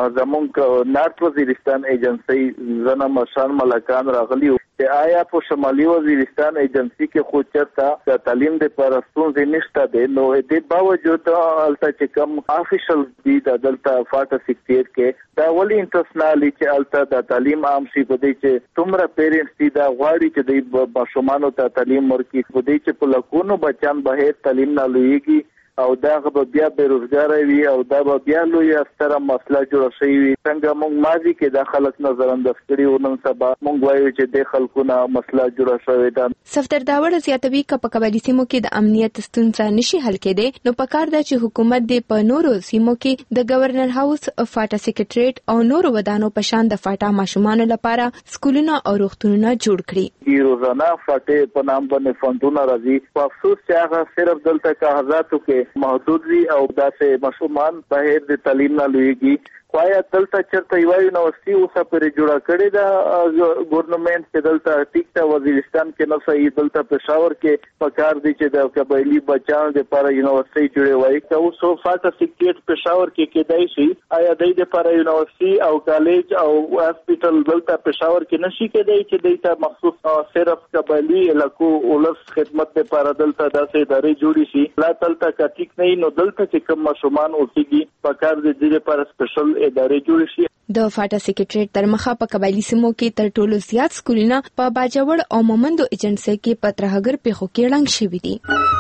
زمونږ نارت وزیرستان ایجنسی زنه مشان ملکان راغلی چې آیا په شمالي وزیرستان ایجنسی کې خو چرته د تعلیم د پرستون نشته دی نو د باوجود الته چې کوم افیشل دی د دلته فاټا سیکریټریټ کې دا ولی انټرنیشنل چې الته د تعلیم عام شي په دې چې څومره پیرنټس دي دا غواړي چې د ماشومانو ته تعلیم ورکړي په دې چې په لکونو بچان به تعلیم نه لويږي او دا به بیا بیروزګار وي او دا به بیا لوی ستره مسله جوړ شي څنګه موږ ماضي کې د خلک نظر انداز کړي او نن سبا موږ وایو چې د خلکو نه مسله جوړ شوې ده. صفدر داوړ زیاتوي ک په قبایلی سیمو کې د امنیت ستونزه نشي حل کېده نو پکار ده چې حکومت د په نورو سیمو کې د گورنر هاوس فاټا سیکریټریټ او نورو ودانو په شان د فاټا ماشومانو لپاره سکولونه او روغتونونه جوړ کړي. روزانه فاټې په نام باندې فندونه راځي په افسوس چې هغه صرف دلته کا حضراتو کې کې محدود وي او داسې ماشومان بهر د تعلیم نه لویږي. وایا دلته چرته یو یونیورسيټي اوسه پرې جوړه کړې ده ګورنمنت چې دلته ټیک ته وزیرستان کې نه صحیح دلته پېښور کې پکار دي چې د قبایلی بچانو لپاره یونیورسيټي جوړه وای که اوس فاټا سیکټ پېښور کې کېدای شي آیا د دې لپاره یونیورسيټي او کالج او هاسپټل دلته پېښور کې نشي کېدای چې دلته مخصوص صرف قبایلی علاقو ولس خدمت لپاره دلته داسې ادارې جوړې شي لا دلته کا ټیک نه نو دلته چې کوم ماشومان اوسېږي پکار دي د لپاره سپیشل ادارې جوړ شي. د فاټا سیکریټریټ تر مخه په قبایلی سیمو کې تر ټولو زیات سکولونه په باجوړ او مومندو ایجنسي کې په ترهګر پیښو کې ړنګ شوي دي.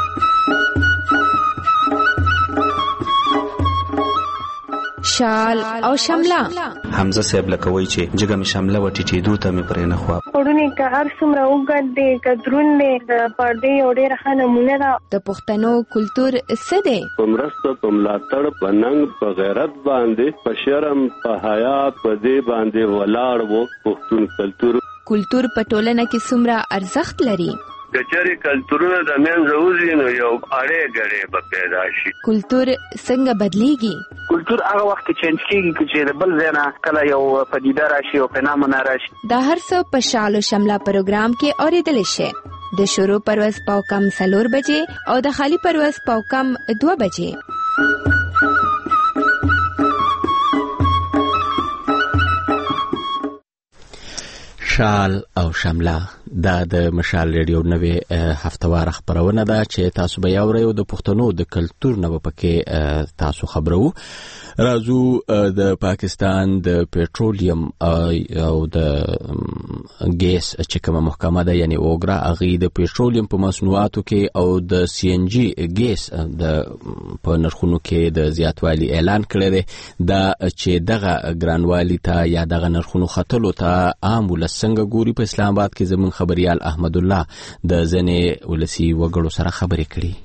شال او شمله حمزه صاحب لکوي چې جګه می شمله و ټیټېدو ته می پرې نه خو پړونی که هر څومره وګد دی که درون دی د پردې یو ډېره ښه نمونه ده. د پښتنو کلتور څه دی؟ په مرسته په ملاتړ په ننګ په غیرت باندې په شرم په حیا په دې باندې ولاړ وو پښتون کلتور. کلتور په ټولنه کې څومره ارزښت لري؟ کچاري کلتورونه د منځه وځي نو یو اړې غړې به پیدا شي. کلتور څنګه بدلیږي؟ کلتور هغه وخت چینج کیږي چې د بل ځای نه کله یو پدیده راشي او فنامونه راشي. دا هر څه په شال او شمله پروګرام کې اوریدل شي. د شروع پرواز پاو کم سلور بجې او د خالی پرواز پاو کم دو بجې. شال او شمله دا د مشال ریډیو نوې هفتوار خبرونه ده چې تاسو به یاورئ او د پښتنو د کلتور نه پکې تاسو خبرو. راځو د پاکستان د پېټرولیم او د ګیس چې کومه محکمه ده یعنی اوګرا اغي د پېټرولیم په مصنوعاتو کې او د سی ان جی ګیس د په نرخونو کې د زیاتوالي اعلان کړی دی دا چې دغه ګرانوالي ته یا دغه نرخونو خطلو ته عام ولس څنګه ګوري. په اسلام آباد کې زمون خبريال احمد الله د ځنې ولسی وګړو سره خبرې کړي.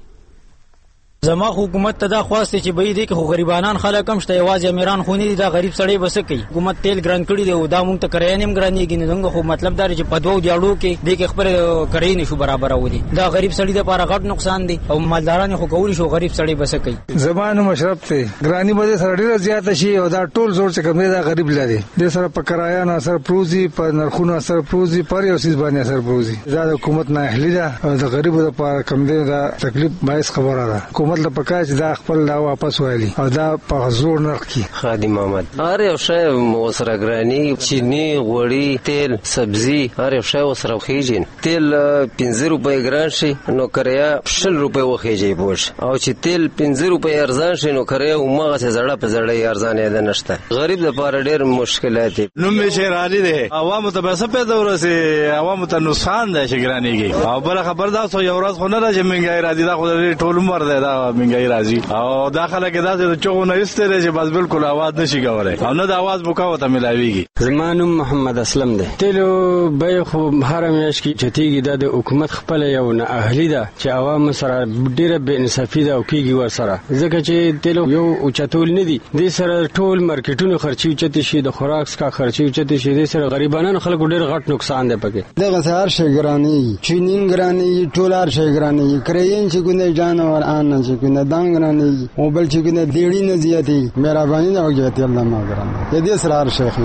زما حکومت ته دا خواسته چې به دې کې خو غریبانان خلک هم شته یوازې امیران خو نه دي دا غریب سړی بس کوي. حکومت تیل ګران کړی دی او دا مونږ ته کرایه نیم ګرانېږي نه څنګه خو مطلب دا چې په دوه دیاړو کې دې کې خبره کرایه نشو برابر ودی دا غریب سړی د لپاره غټ نقصان دی او مالداران خو کولی شو غریب سړی بس کوي. زمانو مشرف ته ګرانی به سره ډیره زیات شي او دا ټول زور چې کوم دا غریب لري د سره په کرایه نه اثر پروزي په نرخونو اثر پروزي پر یو سیس باندې اثر پروزي. دا حکومت نه اهلی ده او د غریبو لپاره کم دی دا تکلیف باعث خبره ده. حکومت له پکای چې دا خپل دا واپس وایي او دا په زور نرخ کې خادم محمد هر یو شی موسره ګرانی چینی غوړی تیل سبزی هر یو شی وسره خېجین تیل پنځه روپۍ ګران شي نو کریا شل روپۍ وخېږي پوش او چې تیل پنځه روپۍ ارزان شي نو کریا عمره څه زړه په زړه ارزان نه نشته. غریب لپاره ډېر مشکلات دي. نو می شهرالي دي عوامو ته بس په دورسه عوامو ته نقصان ده چې ګرانیږي او بل خبر دا سو یو ورځ خو نه راځي منګای راځي دا خو ټول عمر ده دا منګای راځي او داخله کې دا چې چوغونه استره چې بس بالکل आवाज نشي کولای او نه د आवाज بوکاو ته ملاويږي. زمانو محمد اسلم ده تلو به خو هر میاش کې چتیږي د حکومت خپل یو نه اهلی ده چې عوام سره ډیره بے انصافي ده او کیږي ور سره ځکه چې تلو یو او چتول نه دي د سره ټول مارکیټونو خرچي چتی شي د خوراک کا خرچي چتی شي د سره غریبانو خلکو ډیر غټ نقصان ده پکې. دغه سهار شي ګرانی چینین ګرانی ټول هر شي ګرانی کرین چې ګنده جانور ان چې ګنده دنګ او بل چې کنه دیړی نه زیاتې مهرباني نه وکړي الله ما ګران دې اسرار شیخ.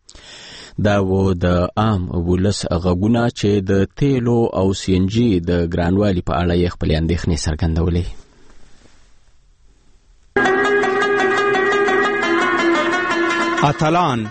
دا و د عام ولس غږونه چې د تیلو او سی ان جی د ګرانوالي په اړه یې خپل اندېښنې څرګندولې. اتلان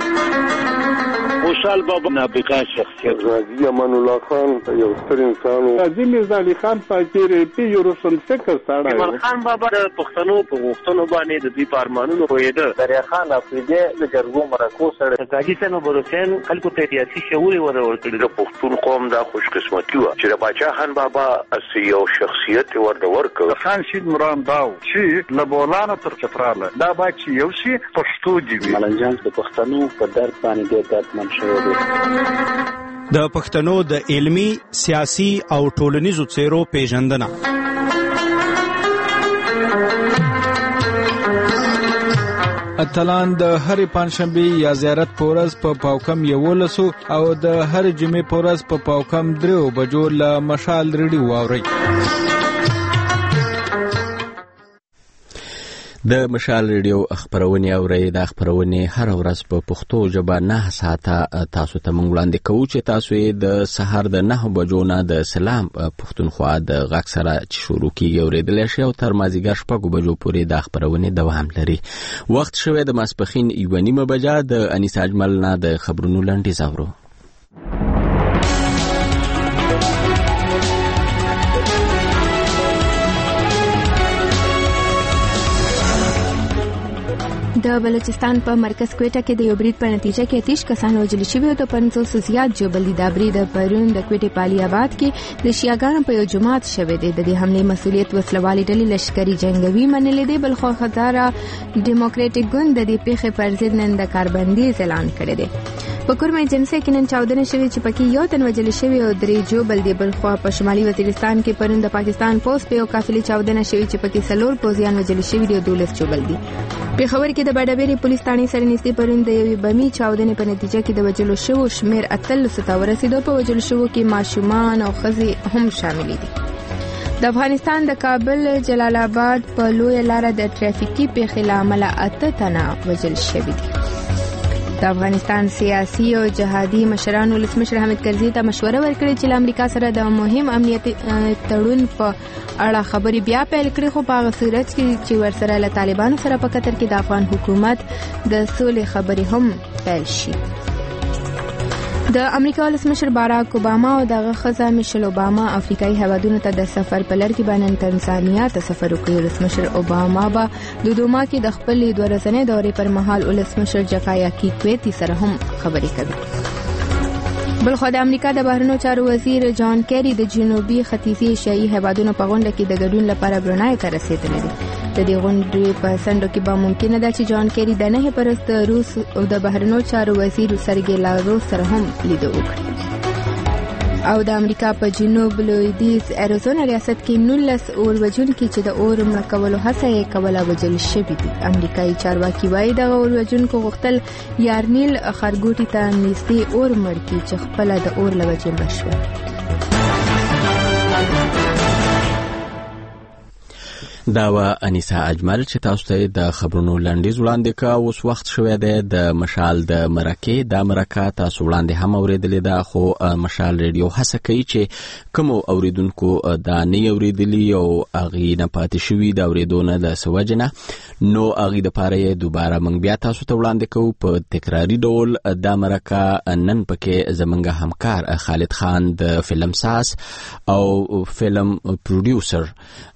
خوشحال بابا نابغه شخصیت غازی امان الله خان یو ستر انسان و غازی میرزا علي خان پاکيري پی یو روشن فکر سره ایمان خان بابا د پښتنو په غوښتنو باندې د دې پارمانونو پوهیده. دریا خان افریدي د جرګو مرکو سره غازی سنو بروسین خلکو ته سیاسي شعور ورورکړي. د پښتون قوم د خوش قسمتي و چې د باچا خان بابا اسی یو شخصیت ورته ورکړ. خان شید مرام داو چې لبولانه تر چتراله دا با چې یو شي پښتو دی ملنجان د پښتنو په درد باندې د درد منشي د پښتنو د علمی سیاسي او ټولنیزو څیرو پیژندنه. اتلان د هر پنځشنبه یا زیارت پورز په پا پاوکم یولسو او د هر جمعې پورز په پا پاوکم درو بجو له مشال ریډیو واوري. د مشال ریډیو خبرونه اوري د خبرونه هر ورځ په پښتو ژبه نه ساعته تاسو ته مونږ وړاندې کوو چې تاسو د سحر د نه بجو نه د سلام پښتونخوا د غږ سره شروع کیږي اوریدل شي او تر مازیګر شپږ بجو پورې د خبرونه دوام لري. وخت شوه د ماسپخین یو نیمه بجه د انیس اجمل نه د خبرونو لنډیز اورو. د بلوچستان په مرکز کوټه کې د یو برید په نتیجه کې اتیش کسان وژل شوي او د پنځوس څخه زیات جوړ د برید پرون د کوټه پالي آباد کې د شیعاګانو په یو جماعت شوه د دې حمله مسؤلیت وسلوالي ډلې لشکري جنگوي منلې دي بل خو هزاره ډیموکراټیک ګوند د پیښې پر ضد نن د کاربندیز اعلان کړی دی. په کورمه ایجنسي کې نن چاودنه شوې چې پکې یو تن وژل شوی او درې جوړ دی بل خو په شمالي وزیرستان کې پرون د پاکستان پوسټ په یو قافلې چاودنه شوې چې پکې سلور پوزیان وژل شوی دی او دولس جوړ دی. په خبر کې د بډابېری پولیس ثاني سره نږدې پرون د یوې بمي چاودنې په نتیجه کې د وژلو شوو شمیر اتلس ته ورسېدو. په وژل شوو کې ماشومان او ښځې هم شامل دي. د افغانستان د کابل جلال آباد په لوی لار د ټرافیکي پیښې لامل اته تنه وژل شوي دي. د افغانستان سیاسي او جهادي مشرانو ولسمشر حامد کرزي ته مشوره ورکړې چې له امریکا سره د مهم امنیتي تړون په اړه خبرې بیا پیل کړي خو په هغه صورت کې چې ورسره له طالبانو سره په قطر کې د افغان حکومت د سولې خبرې هم پیل شي. د امریکا ولسمشر باراک اوباما او دغه ښځه میشل اوباما افریقایي هیوادونو ته د سفر په لړ کې باندې تنزانیا ته سفر وکړي. ولسمشر اوباما به د دوما کې د خپل دوه ورځنۍ دورې پر مهال ولسمشر جکایا کیکویتی سره هم خبرې کوي. بلخو د امریکا د بهرنیو چارو وزیر جان کیری د جنوبي ختیځي ایشیايي هیوادونو په غونډه کې د ګډون لپاره برونای ته رسیدلی دی. د دې غونډې په سندو کې به ممکنه ده چې جان کیری د نه پرست روس او د بهرنیو چارو وزیر سرګی لاروس سره هم لیدو وکړي. او د امریکا په جنوب لویدیز اریزونا ریاست کې نولس اور وژونکي چې د اور مړه کولو هڅه یې کوله وژل شوي دي. امریکایي چارواکي وایي دغه اور وژونکو غوښتل یارنیل ښارګوټي ته نږدې اور مړ کړي چې خپله د اور له وجې مړه شوه. دا و انیسا اجمل چې تاسو ته د خبرونو لنډیز وړاندې کا. اوس وخت شوی دی د مشال د مرکې. د مرکه تاسو وړاندې هم اوریدلې ده خو مشال ریډیو هڅه کوي چې کوم اوریدونکو دا نه اوریدلی او اغه نه پاتې شوی د اوریدو نه د سوجنه نو اغه د پاره دوباره موږ بیا تاسو ته وړاندې کوو په تکراری ډول. د مرکه نن پکې زمونږ همکار خالد خان د فلم ساز او فلم پروډوسر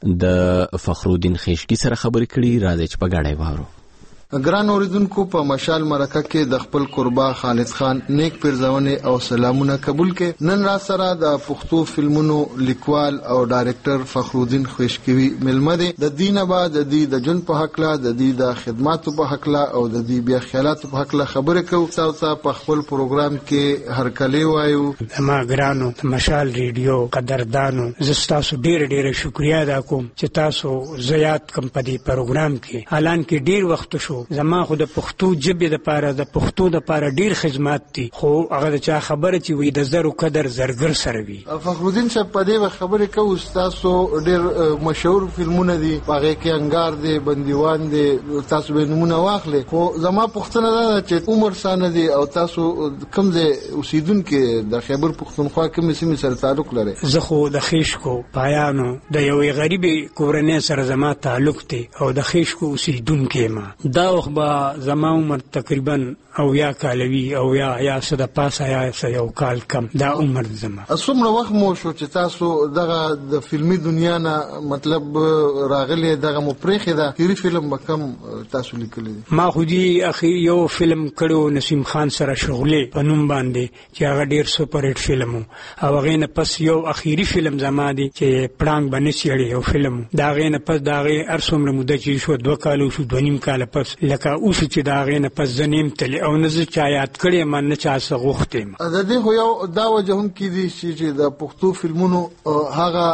د فخرالدین خیشکی سره خبرې کړي. راځي چې په غاړه وارو. ګران اوریدونکو په مشال مرکه کې د خپل قربا خالد خان نیک پرځونه او سلامونه قبول کړي. نن را سره د پښتو فلمونو لیکوال او ډایرکټر فخرالدین خیشکی ملمه دي. د دینه بعد د دې د جن په حق لا د دې د خدماتو په حق لا او د دې بیا خیالات په حق لا خبرې کوو. تاسو په خپل پروګرام کې هر کله وایو. ما ګرانو مشال ریډیو قدردانو زستاسو ډیر ډیر شکریا ادا کوم چې تاسو زیات کم په دې پروګرام کې اعلان کې ډیر وخت شو. زما خو د پښتو ژبې د پاره د پښتو د پاره ډیر خدمات دي خو هغه د چا خبره چې وي د زرو قدر زرګر سره وي. فخرالدین صاحب په دې خبره کوي تاسو ډیر مشهور فلمونه دي هغه کې انګار دي بندیوان دي تاسو به نمونه واخلي خو زما پښتنه ده چې عمر سانه دي او تاسو کوم ځای اوسیدونکو د خیبر پښتونخوا کوم سیمه سره تعلق لري. زه خو د خیشکو پایانو د یوې غریبي کورنۍ سره زما تعلق دی او د خیشکو اوسیدونکو ما دا وخت به زما عمر تقریبا او یا کالوي او یا یا څه د پاسه یا څه یو کال کم دا عمر زما. څومره وخت مو شو چې تاسو دغه د فلمي دنیا نه مطلب راغلی دغه مو پرېخه ده هری فلم وکم تاسو لیکلی؟ ما خو دې اخی یو فلم کړو نسیم خان سره شغلې په نوم باندې چې هغه ډیر سپر هټ فلم او هغه نه پس یو اخیری فلم زما دی چې پړانګ باندې سیړی یو فلم دا غې نه پس دا غې ارسومره مده چې شو دوه کالو شو دوه نیم کال پس پس لکه اوس چې دا غینه پس زنیم تل او نه چې یاد کړي من نه چا څه غوښتم. د دې خو یو دا وجه هم کې دي چې د پښتو فلمونو هغه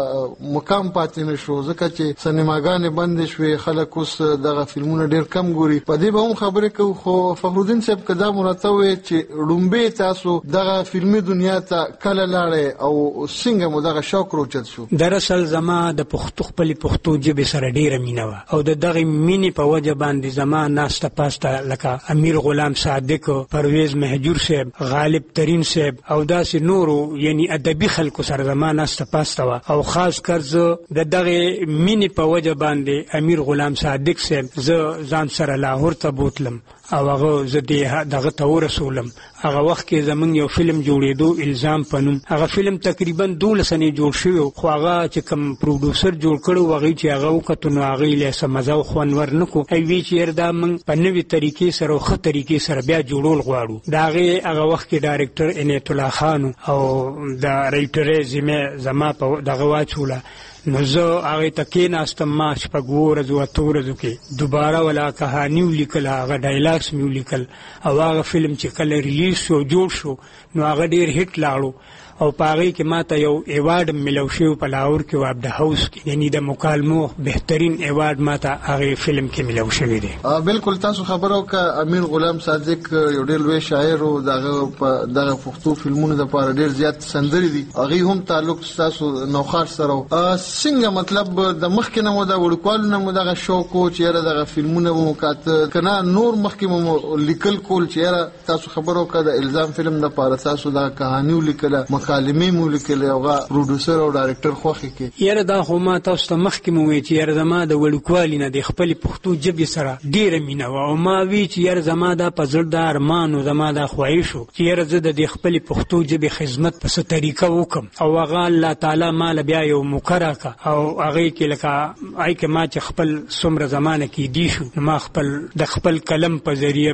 مقام پاتې نشو ځکه چې سینماګانې بند شوې خلک اوس دغه فلمونه ډیر کم ګوري. په دې به هم خبرې کوو خو فخرالدین صاحب کدا مرته وي چې لومبه تاسو دغه فلمي دنیا ته کله لاړې او څنګه مو دغه شوق روچت شو؟ دراصل زما د پښتو خپل پښتو ژبه سره ډیره مینه و او د دغه مینې په وجه باندې زما ناسته پاسته لکه امیر غلام صادق، پرویز مهجور صاحب، غالب ترین صاحب او داسې نورو یعنی ادبي خلکو سره زما ناسته پاسته و او خاص کر زه د دغه مینې په وجه باندې امیر غلام صادق صاحب زه ځان سره لاهور ته بوتلم او هغه زه دغه ته ورسولم. هغه وخت کې زمونږ یو فلم جوړېدو الزام په نوم. هغه فلم تقریبا دولس سنې جوړ شوی خو هغه چې کوم پروډوسر جوړ کړو هغه چې هغه وکړو نو هغه یې له مزه او خوند ورنکو. ای وی چې دا موږ په نوې طریقې سره او ښه طریقې سره بیا جوړول غواړو. دا هغه هغه وخت کې ډایرکټر عنایت الله خان او د رایټر زمه زما په دغه واچوله نو زه هغه ته کېناستم. ما شپږ ورځو اتو ورځو کې دوباره ولا کهانی ولیکل، هغه ډایلاګس مې ولیکل او هغه فلم چې کله ریلیز شو جوړ شو نو هغه ډیر هیټ لاړو او پاغي کې ماته یو ایوارډ ملو شو په لاهور کې واب د هاوس کې یعنی د مکالمو بهترین ایوارډ ماته هغه فلم کې ملو شوی دی. بالکل تاسو خبرو ک امیر غلام صادق یو ډیر لوی شاعر او دغه دغه پښتو فلمونو د لپاره ډیر زیات سندري دي. هغه هم تعلق تاسو نوخار سره څنګه مطلب د مخکې نه مو د وړکوالو نه مو دغه شوق او چې دغه فلمونه مو کاته کنه نور مخکې مو لیکل کول چې تاسو خبرو ک د الزام فلم د لپاره تاسو د کہانی ولیکل مکالمې مو لیکل او پروډوسر او ډایرکټر خوخه کې یاره دا خو ما تاسو ته مخکې مو وی چې یاره زما د وړکوالي نه د خپل پښتو ژبې سره ډیره مینه و او ما وی چې یاره زما د پزړ د ارمان او زما د خواهش چې یاره زه د خپل پښتو ژبې خدمت په څه طریقه وکم او هغه الله تعالی مال بیا یو مکرکه او هغه کې لکه آی که ما چې خپل څومره زمانه کې دی شو ما خپل د خپل قلم په ذریعہ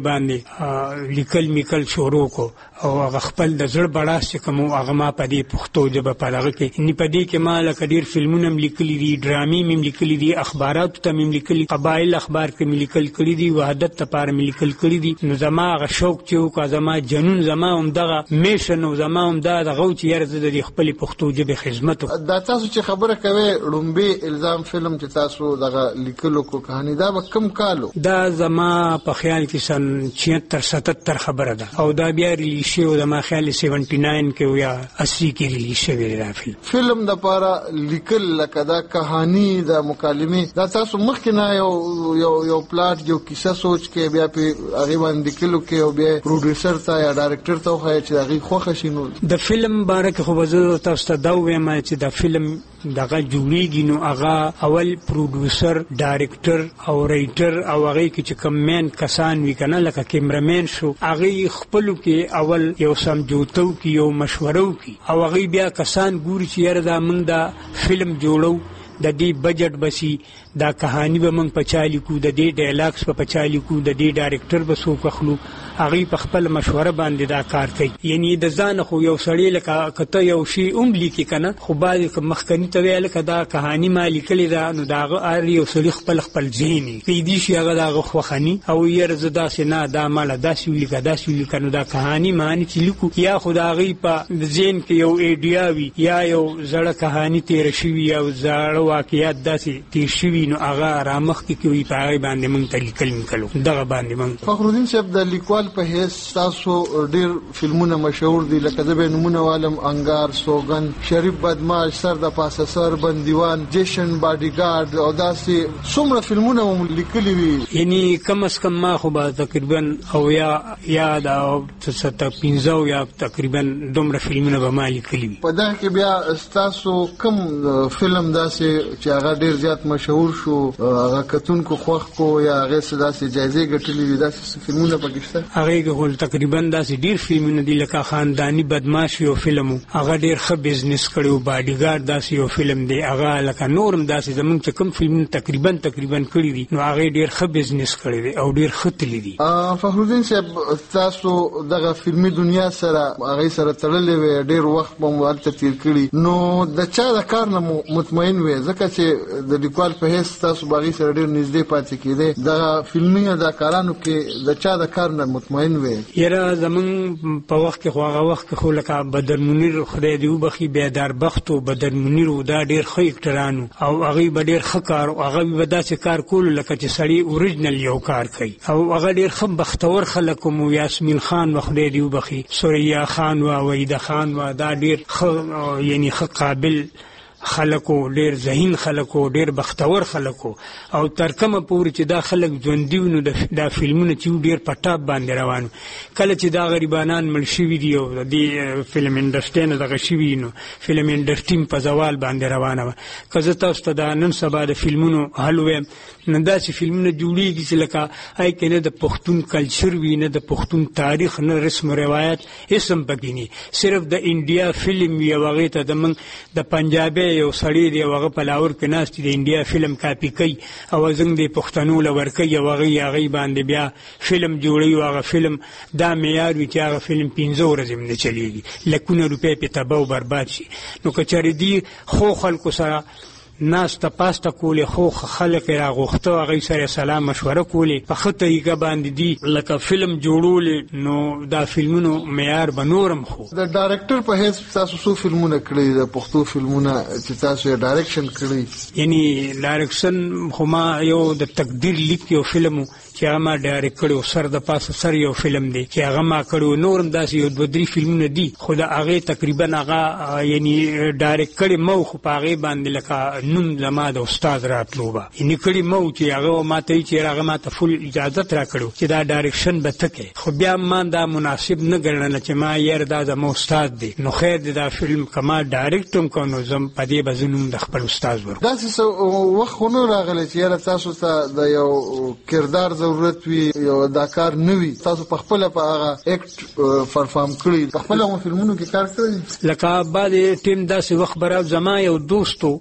باندې لیکل میکل شروع کو او هغه خپل د زړه بڑاس کوم هغه ما په دې پښتو ژبه په لغه کې ان په دې کې ما لکه ډیر فلمونه لیکلي دي، ډرامې مې لیکلي دي، اخبارات ته مې لیکلي، قبایل اخبار کې مې لیکل کړي دي، وحدت لپاره مې لیکل کړي دي. نو زما هغه شوق چې وکړ زما جنون زما هم دغه میشن او زما هم دغه غو چې یاره د خپل پښتو ژبه خدمت دا تاسو چې خبره کوي لومبي الزام فلم چې تاسو دغه لیکلو کو کہانی دا به کم کالو دا زما په خیال کې سن چھہتر ستتر خبره ده او دا بیا ریلیز شو د ما خیال سیونټی ناین کې یا اسی کې ریلیز شوی دی فلم فلم د پاره لیکل لکه دا کہانی د مکالمې دا تاسو مخکې نه یو یو یو پلاټ یو کیسه سوچ کې بیا په هغه باندې کلو کې او بیا پروډوسر ته یا ډایرکټر ته خو چې هغه خوښ شینو د فلم باره کې خو وزو تاسو ته دا وایم چې د فلم دغه جوړیږي نو هغه اول پروډوسر ډایرکټر او رایټر او هغه کې چې کوم مین کسان وی کنه لکه کیمرامین شو هغه خپل کې اول یو سمجوتو کې یو مشورو کې او هغه بیا کسان ګوري چې یاره دا موږ دا فلم جوړو د دې بجټ بسی دا کہانی به موږ پچالی کو د دې ډایلاګز په پچالی کو د دې ډایرکټر به سو کخلو هغه په خپل مشوره باندې دا کار کوي. یعنی د ځان خو یو سړی لکه کته یو شی اوم لیکي کنه خو باید مخکنی ته ویل کدا کہانی مالی کلی دا نو داغه ار یو سړی خپل خپل ذهني کې دي شي هغه داغه خوخني او ير زدا سينه دا مال داسې ویل کدا داسې ویل کنه دا کہانی معنی چې لیکو یا خدای په ذهن کې یو ایډیا وی یا یو زړه کہانی تیر شوی یا زړه واقعیت داسې تیر شوی نو هغه رامخ کې کوي پای باندې مونږ ته لیکل نکلو دغه باندې مونږ. فخرالدین صاحب د لیکوال په هیڅ تاسو ډیر فلمونه مشهور دي لکه د نمونه عالم انګار، سوګن، شریف بدمعاش، سر د پاسه سر، بندیوان، جشن، باډیګارد او داسې څومره فلمونه مو لیکلي وي. یعنی کم از کم ما خو به تقریبا او یا یا دا ست پنځه یا تقریبا دومره فلمونه به ما لیکلي وي. په دغه کې بیا تاسو کوم فلم داسې چې هغه ډیر زیات مشهور شو هغه کتونکو خوښ کو یا هغه داسې جایزې ګټلې وي داسې فلمونه پکې شته؟ هغه ګول تقریبا داسې ډیر فلمونه دي لکه خاندانی بدمعاش یو فلم هغه ډیر ښه بزنس کړو، باډیګارد داسې یو فلم دی هغه لکه نورم داسې زمونږ چې کوم فلمونه تقریبا تقریبا کړی دي نو هغه ډیر ښه بزنس کړی دی او ډیر ښه تللی دي. فخرالدین صاحب تاسو دغه فلمي دنیا سره هغه سره تړلې وي ډیر وخت په مولته تیر کړی نو د چا د کار نه مطمئن وي ځکه چې د لیکوال په هیڅ تاسو باغی سره ډیر نږدې پاتې کېده د فلمي اداکارانو کې د چا د کار نه مطمئن وې؟ یره زمون په وخت کې خو هغه وخت کې خو لکه بدر منیر خدای دې وبخي بیدار بختو بدر منیر دا ډیر ښه اکټرانو او هغه به ډیر ښه کار او هغه به داسې کار کول لکه چې سړی اوریجنل یو کار کوي او هغه ډیر ښه بختور خلک مو یاسمین خان خدای دې وبخي سوریا خان او وحیده خان و دا ډیر ښه یعنی ښه قابل خلکو ډیر ذهین خلکو ډیر بختور خلکو او تر کومه پورې چې دا خلک ژوندي نو دا فلمونه چې ډیر پټاپ باندې روان کله چې دا غریبانان مړ شوي دي او د فلم انډسټري نه دغه شوي نو فلم انډسټري په زوال باندې روانه وه که زه تاسو ته د نن سبا د فلمونو حل ویم نو داسې فلمونه جوړېږي چې لکه هغې کې نه د پښتون کلچر وي نه د پښتون تاریخ نه رسم و روایت اسم پکې نه صرف د انډیا فلم وي او هغې ته زموږ د پنجابۍ یو سړی دی او هغه په لاهور کې ناست دی د انډیا فلم کاپي کوي او زموږ د پښتنو له ورکوي او هغوی هغوی باندې بیا فلم جوړوي او هغه فلم دا معیار وي چې هغه فلم پنځه ورځې هم نه چلېږي لکونه روپۍ پې تباه او برباد شي نو که چېرې دي خو خلکو سره ناسته پاسته کولې خو خلک یې راغوښته هغوی سره سلام مشوره کولې په ښه طریقه باندې دي لکه فلم جوړولې نو دا فلمونو معیار به نورم خو د ډایرکټر په حیث تاسو څو فلمونه کړي د پښتو فلمونه چې تاسو یې ډایرکشن کړي؟ یعنی ډایرکشن خو ما یو د تقدیر لیک یو فلم چې هغه ما ډایرکټ کړی سر د پاسه سر یو فلم دی چې هغه ما کړی نورم داسې یو دوه درې فلمونه دي خو د هغې تقریبا هغه یعنی ډایرکټ کړی مو خو په هغې باندې لکه نوم زما د استاد راتلو به یعنې کړي مو چې هغه ما ته چې هغه ما ته فل اجازت را کړو چې دا ډایرکشن به ته کوې خو بیا ما دا مناسب نه ګڼله چې ما یاره دا زما استاد دی نو خیر دی دا فلم که ما ډایرکټ هم کړو نو زه په دې به زه نوم د خپل استاد ورکړم. داسې وخت خو نه راغلی چې یاره تاسو ته د یو کردار ضرورت وي یو اداکار نه وي تاسو په خپله په هغه اکټ پرفارم کړي په خپله هم فلمونو کې کار کړی؟ لکه بعد ټیم داسې وخت به راو زما یو دوستو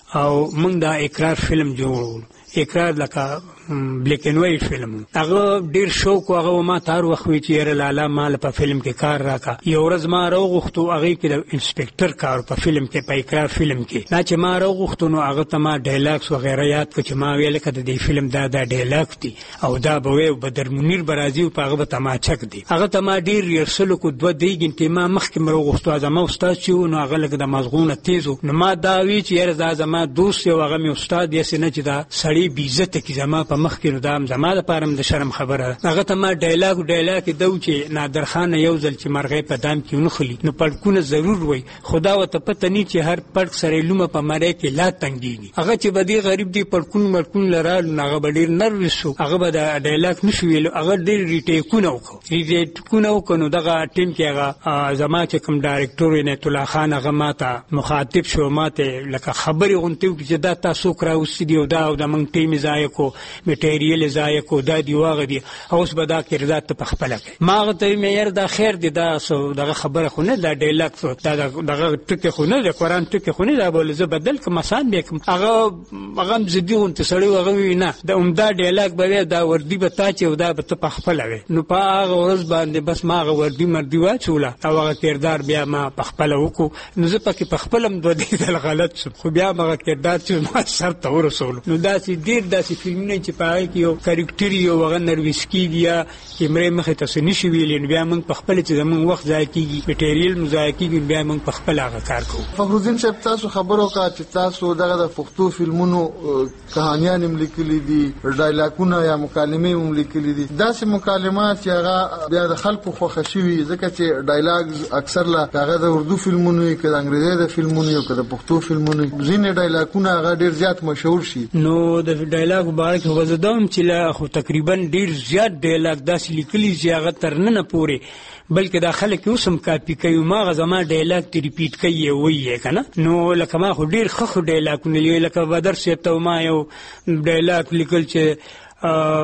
او موږ دا اقرار فلم جوړول اقرار لکه بلیک اینڈ وایټ فلم هغه ډیر شوق هغه ما تار وخت وی چې یاره لالا مال په فلم کې کار راکا یو ورځ ما راغوښتو هغه کې د انسپکټر کار په فلم کې په اقرار فلم کې نه چې ما راغوښتو نو هغه ته ما ډایلاګس وغیرہ یاد کړ چې ما ویل کړه د دې فلم دا دا ډایلاګ دي او دا به وي بدر منیر برازي په هغه به تماچک دي هغه ته ما ډیر ریهرسل کو دوه درې غنټې ما مخکې ما راغوښتو زما استاد چې نو هغه لکه د مزغونه تیزو نو ما دا وی چې یاره دا زما دوست یو هغه مې استاد یې نه چې دا سړی بي عزت کی زما په مخ کې نو دا زما لپاره د شرم خبره هغه ته ما ډایلاګ ډایلاګ دو چې نادر خان یو ځل چې مرغې په دام کې ونخلي نو پړکونه ضرور وای خدا وته پته نه چې هر پړک سره لومه په مړې کې لا تنګيږي هغه چې بدی غریب دی پړکون مړکون لرال هغه ډیر نروس هغه به د ډایلاګ نشو ویلو هغه ډیر ریټیکونه وکړو ریټیکونه وکړو دغه ټیم کې هغه زما چې کوم ډایرکټور نه تولا خان هغه ماته مخاطب شو ماته لکه خبري غونټیو چې دا تاسو کرا اوسېدو دا او د مونږ ټیم ځای کو میټیریل ځای کو دا دی واغ دی اوس به دا کردار ته پخپل کوي ما ته مې دا خیر دی دا دغه خبره خو نه دا ډایلاګ دا دغه ټکی خو نه د قران ټکی خو نه دا بول زه بدل کوم آسان به کوم هغه هغه زدي اون ته سړی هغه نه دا عمده ډایلاګ به دا وردی به تا چې دا به ته پخپل وي نو په هغه ورځ باندې بس ما هغه وردی مردی واچوله او هغه کردار بیا ما پخپل وکړو نو زه پکې پخپلم دوه دې غلط شو خو بیا هغه کردار چې ما سر ته ورسول نو دا چې ډیر داسې فلمونه چې پای کې یو کریکټر یو هغه نرویس کیږي یا کیمرې مخې ته نشي ویلې بیا موږ په خپل چې زموږ وخت ځای کیږي میټیریل مو ځای کیږي بیا موږ په خپل هغه کار کوو. فخرالدین صاحب تاسو خبرو کا چې تاسو دغه د پښتو فلمونو کہانیان هم لیکلي دي ډایلاګونه یا مکالمې هم لیکلي دي داسې مکالمات چې هغه بیا د خلکو خوښ شوي ځکه چې ډایلاګ اکثر لا هغه د اردو فلمونو کې د انګریزي د فلمونو کې د پښتو فلمونو ځینې ډایلاګونه هغه ډیر زیات مشهور شي نو د ډایلاګ باره کې وزدم چې لا خو تقریبا ډیر زیات ډایلاګ داسې لیکلي چې هغه تر نن پورې بلکې دا خلک اوس هم کاپي کوي ما غزما ډایلاګ تی ریپیټ کوي وایي کنه نو لکه ما خو ډیر ښه ډایلاګونه لیکل لکه بدر صاحب ته ما یو ډایلاګ لیکل چې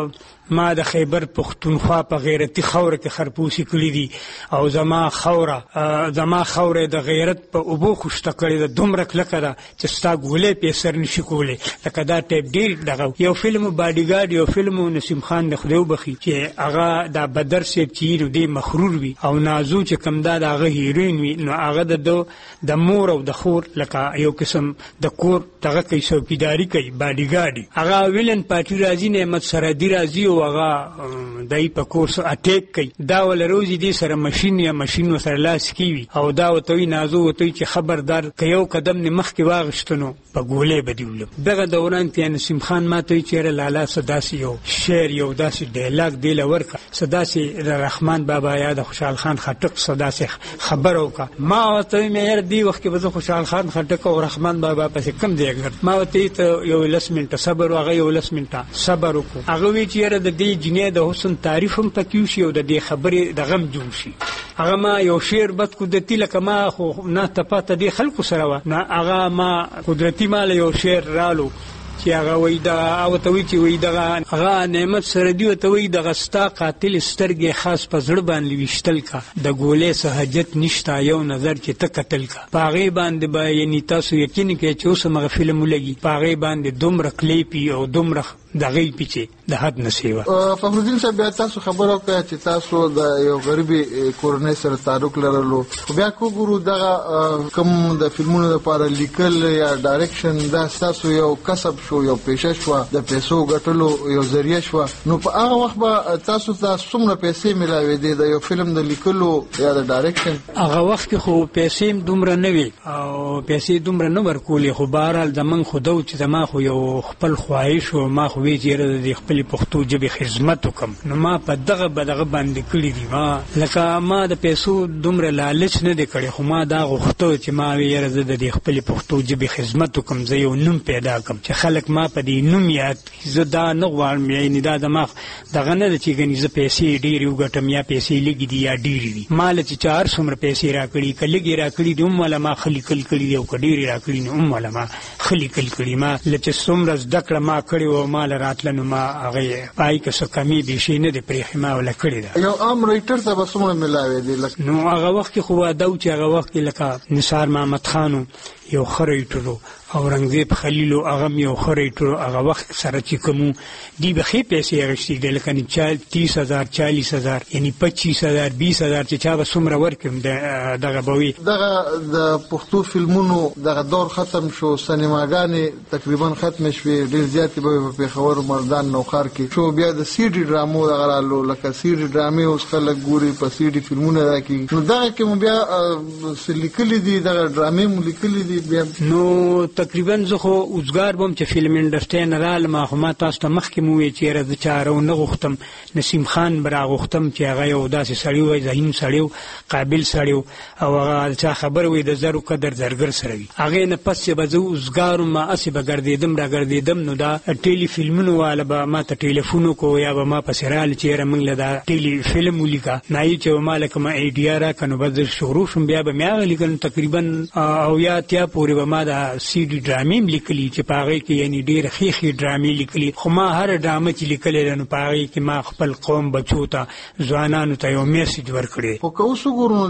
ما د خیبر پختونخوا په غیرتي خوره کې خرپوسی کړی دي او زما خوره زما خوره د غیرت په اوبو خوشته کړی د دومره کلکه ده چې ستا ګولې په سر نشي کولی لکه دا ټیپ ډیر دغه یو فلم باډي ګارد یو فلم نسیم خان د خدای وبخي چې هغه دا بدر سیب چې دی مخرور وي او نازو چې کم دا هغه هیروین وي نو هغه د د مور او د خور لکه یو قسم د کور دغه کوي څوکیداری کوي باډي ګارد هغه ویلن پارټي راځي نعمت سرحدي راځي او هغه دای په کورس اٹیک کوي دا ول روزي دي سره ماشين یا ماشين سره لاس کیوي او دا وتوي نازو وتوي چې خبردار کيو قدم نه مخ کې واغشتنو په ګولې بدیول دغه دوران کې نسیم خان ماته چیرې لالا صداسي یو شعر یو داسې ډایلاګ دی لورکا صداسي رحمان بابا یا د خوشحال خان خټک صداسي خبر وکا ما وته مې هر دی وخت کې به خوشحال خان خټک او رحمان بابا پسې کم دی اگر ما وته ته یو لس منټه صبر واغې یو لس منټه صبر وکړه هغه وی چیرې د دې جنې د حسن تعریف هم پکې شي او د دې خبرې د غم جوړ شي هغه ما یو شعر بد قدرتي لکه ما خو نه تپاته دي خلکو سره و نه هغه ما قدرتي مال یو شعر رالو چې هغه وای دا او ته وی چې وای دا هغه نعمت سره دی او ته وی د غستا قاتل سترګې خاص په زړه باندې وشتل کا د ګولې سہجت نشتا یو نظر چې ته قتل کا پاغه باندې به یعنی تاسو یقین کې چې اوس مغه فلم لګي پاغه باندې دومره کلیپی او دومره دغه پیچه د حد نسیوه فخرالدین صاحب تاسو خبرو کوي چې تاسو د یو غریبي کورنۍ سره تعلق لرلو خو بیا کو ګورو دغه کوم د فلمونو لپاره لیکل یا ډایرکشن دا تاسو یو کسب شو یو پیشه شو د پیسو ګټلو یو ذریعہ شو نو په هغه وخت به تاسو ته څومره پیسې ملاوي دي د یو فلم د لیکلو یا د ډایرکشن هغه وخت خو پیسې دومره نه وي او پیسې دومره نه ورکولې خو بهرحال زمون خودو چې زما خو یو خپل خواهش او ما خو وی چیرې د خپل پښتو ژبې خدمت وکم نو ما په دغه بدغه باندې کړی دی ما لکه ما د پیسو دومره لالچ نه دی کړی خو ما دا غوښتو چې ما ویره د خپل پښتو ژبې خدمت وکم زه یو نوم پیدا کم چې خلک ما په دې نوم یاد زه دا نه غواړم یعنی دا دماغ دغه نه چې ګنې زه پیسې ډېرې وګټم یا پیسې لګې دي یا ډېرې دي مال چې چار څومره پیسې راکړي که لږې راکړي دي هم والا ما ښه لیکل کړي دي او که ډېرې راکړي نو هم والا ما ښه لیکل کړي ما له چې څومره زده کړه ما کړې وه ما له راتله نو ما هغه پای کې څه کمی بیشي نه دی پرېښې ما ولا کړې ده یو عام رایټر ته به څومره ملاوي دي نو هغه وخت کې خو واده و چې هغه وخت کې لکه نثار محمد خان یو ښه رایټر او رنگزیب خلیل او هغه یو ښه رایټر هغه وخت سره چې کوم دی به ښې پیسې اخیستې دي لکه نه تیس هزار چالیس هزار یعنی پچیس هزار بیس هزار چې چا به څومره ورکړم دغه به وي دغه د پښتو فلمونو دغه دور ختم شو سینماګانې تقریبا ختم شوې ډېر زیاتې به په پېښور مردان نوښار کې شو بیا د سی ډي ډرامو دغه رالو لکه سی ډي ډرامې اوس خلک ګوري په سی ډي فلمونه راکړي نو دغه کې مو بیا څه لیکلي دي دغه ډرامې مو لیکلي دي بیا نو تقریبا زه خو اوسګار بم چې فلم انډسټري نه رالم خو ما تاسو ته مخکې مو وی چې زه چاره نه غوښتم نسیم خان برا غوښتم چې هغه یو داسې سړی وای ذهین سړی قابل سړی او هغه چا خبر وي د زرو قدر زرګر سره وي هغه نه پس به زه اوسګار ما اسی به ګرځیدم را ګرځیدم نو دا ټیلی فلمونو والا به ما ته ټلیفون کو یا به ما پس رال چې موږ له دا ټیلی فلم ولیکا نه چې مالک ما ایډیا را کنو بل شروع شم بیا به ما لیکل تقریبا او یا تیا پورې به ما دا سی ډي ډرامې لیکلي چې پاغې کې یعنی ډېر خېخي ډرامې لیکلي خو ما هر ډرامه چې لیکلې نو پاغې کې ما خپل قوم بچو ته ځوانانو ته یو میسج ورکړی خو که اوس وګورو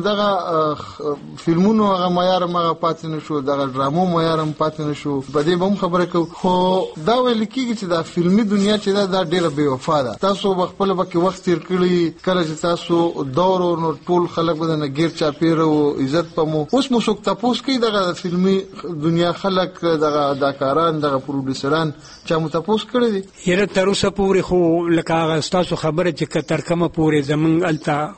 دغه فلمونو هغه معیار مغه پاتې نشو دغه ډرامو معیار هم پاتې نشو په دې به هم خبره کوو خو دا ویل کېږي چې دا فلمي دنیا چې دا دا ډېره بې وفا ده تاسو به خپل پکې وخت تېر کړی کله چې تاسو دور نو ټول خلک به نه غیر چاپېره او عزت په مو اوس مو څوک تاسو کې دغه فلمي دنیا خلک دغه اداکاران دغه پروډوسران چا مو تاسو کړی دي یره تر اوسه پورې خو لکه هغه تاسو خبره چې کتر کومه پورې زمونږ التا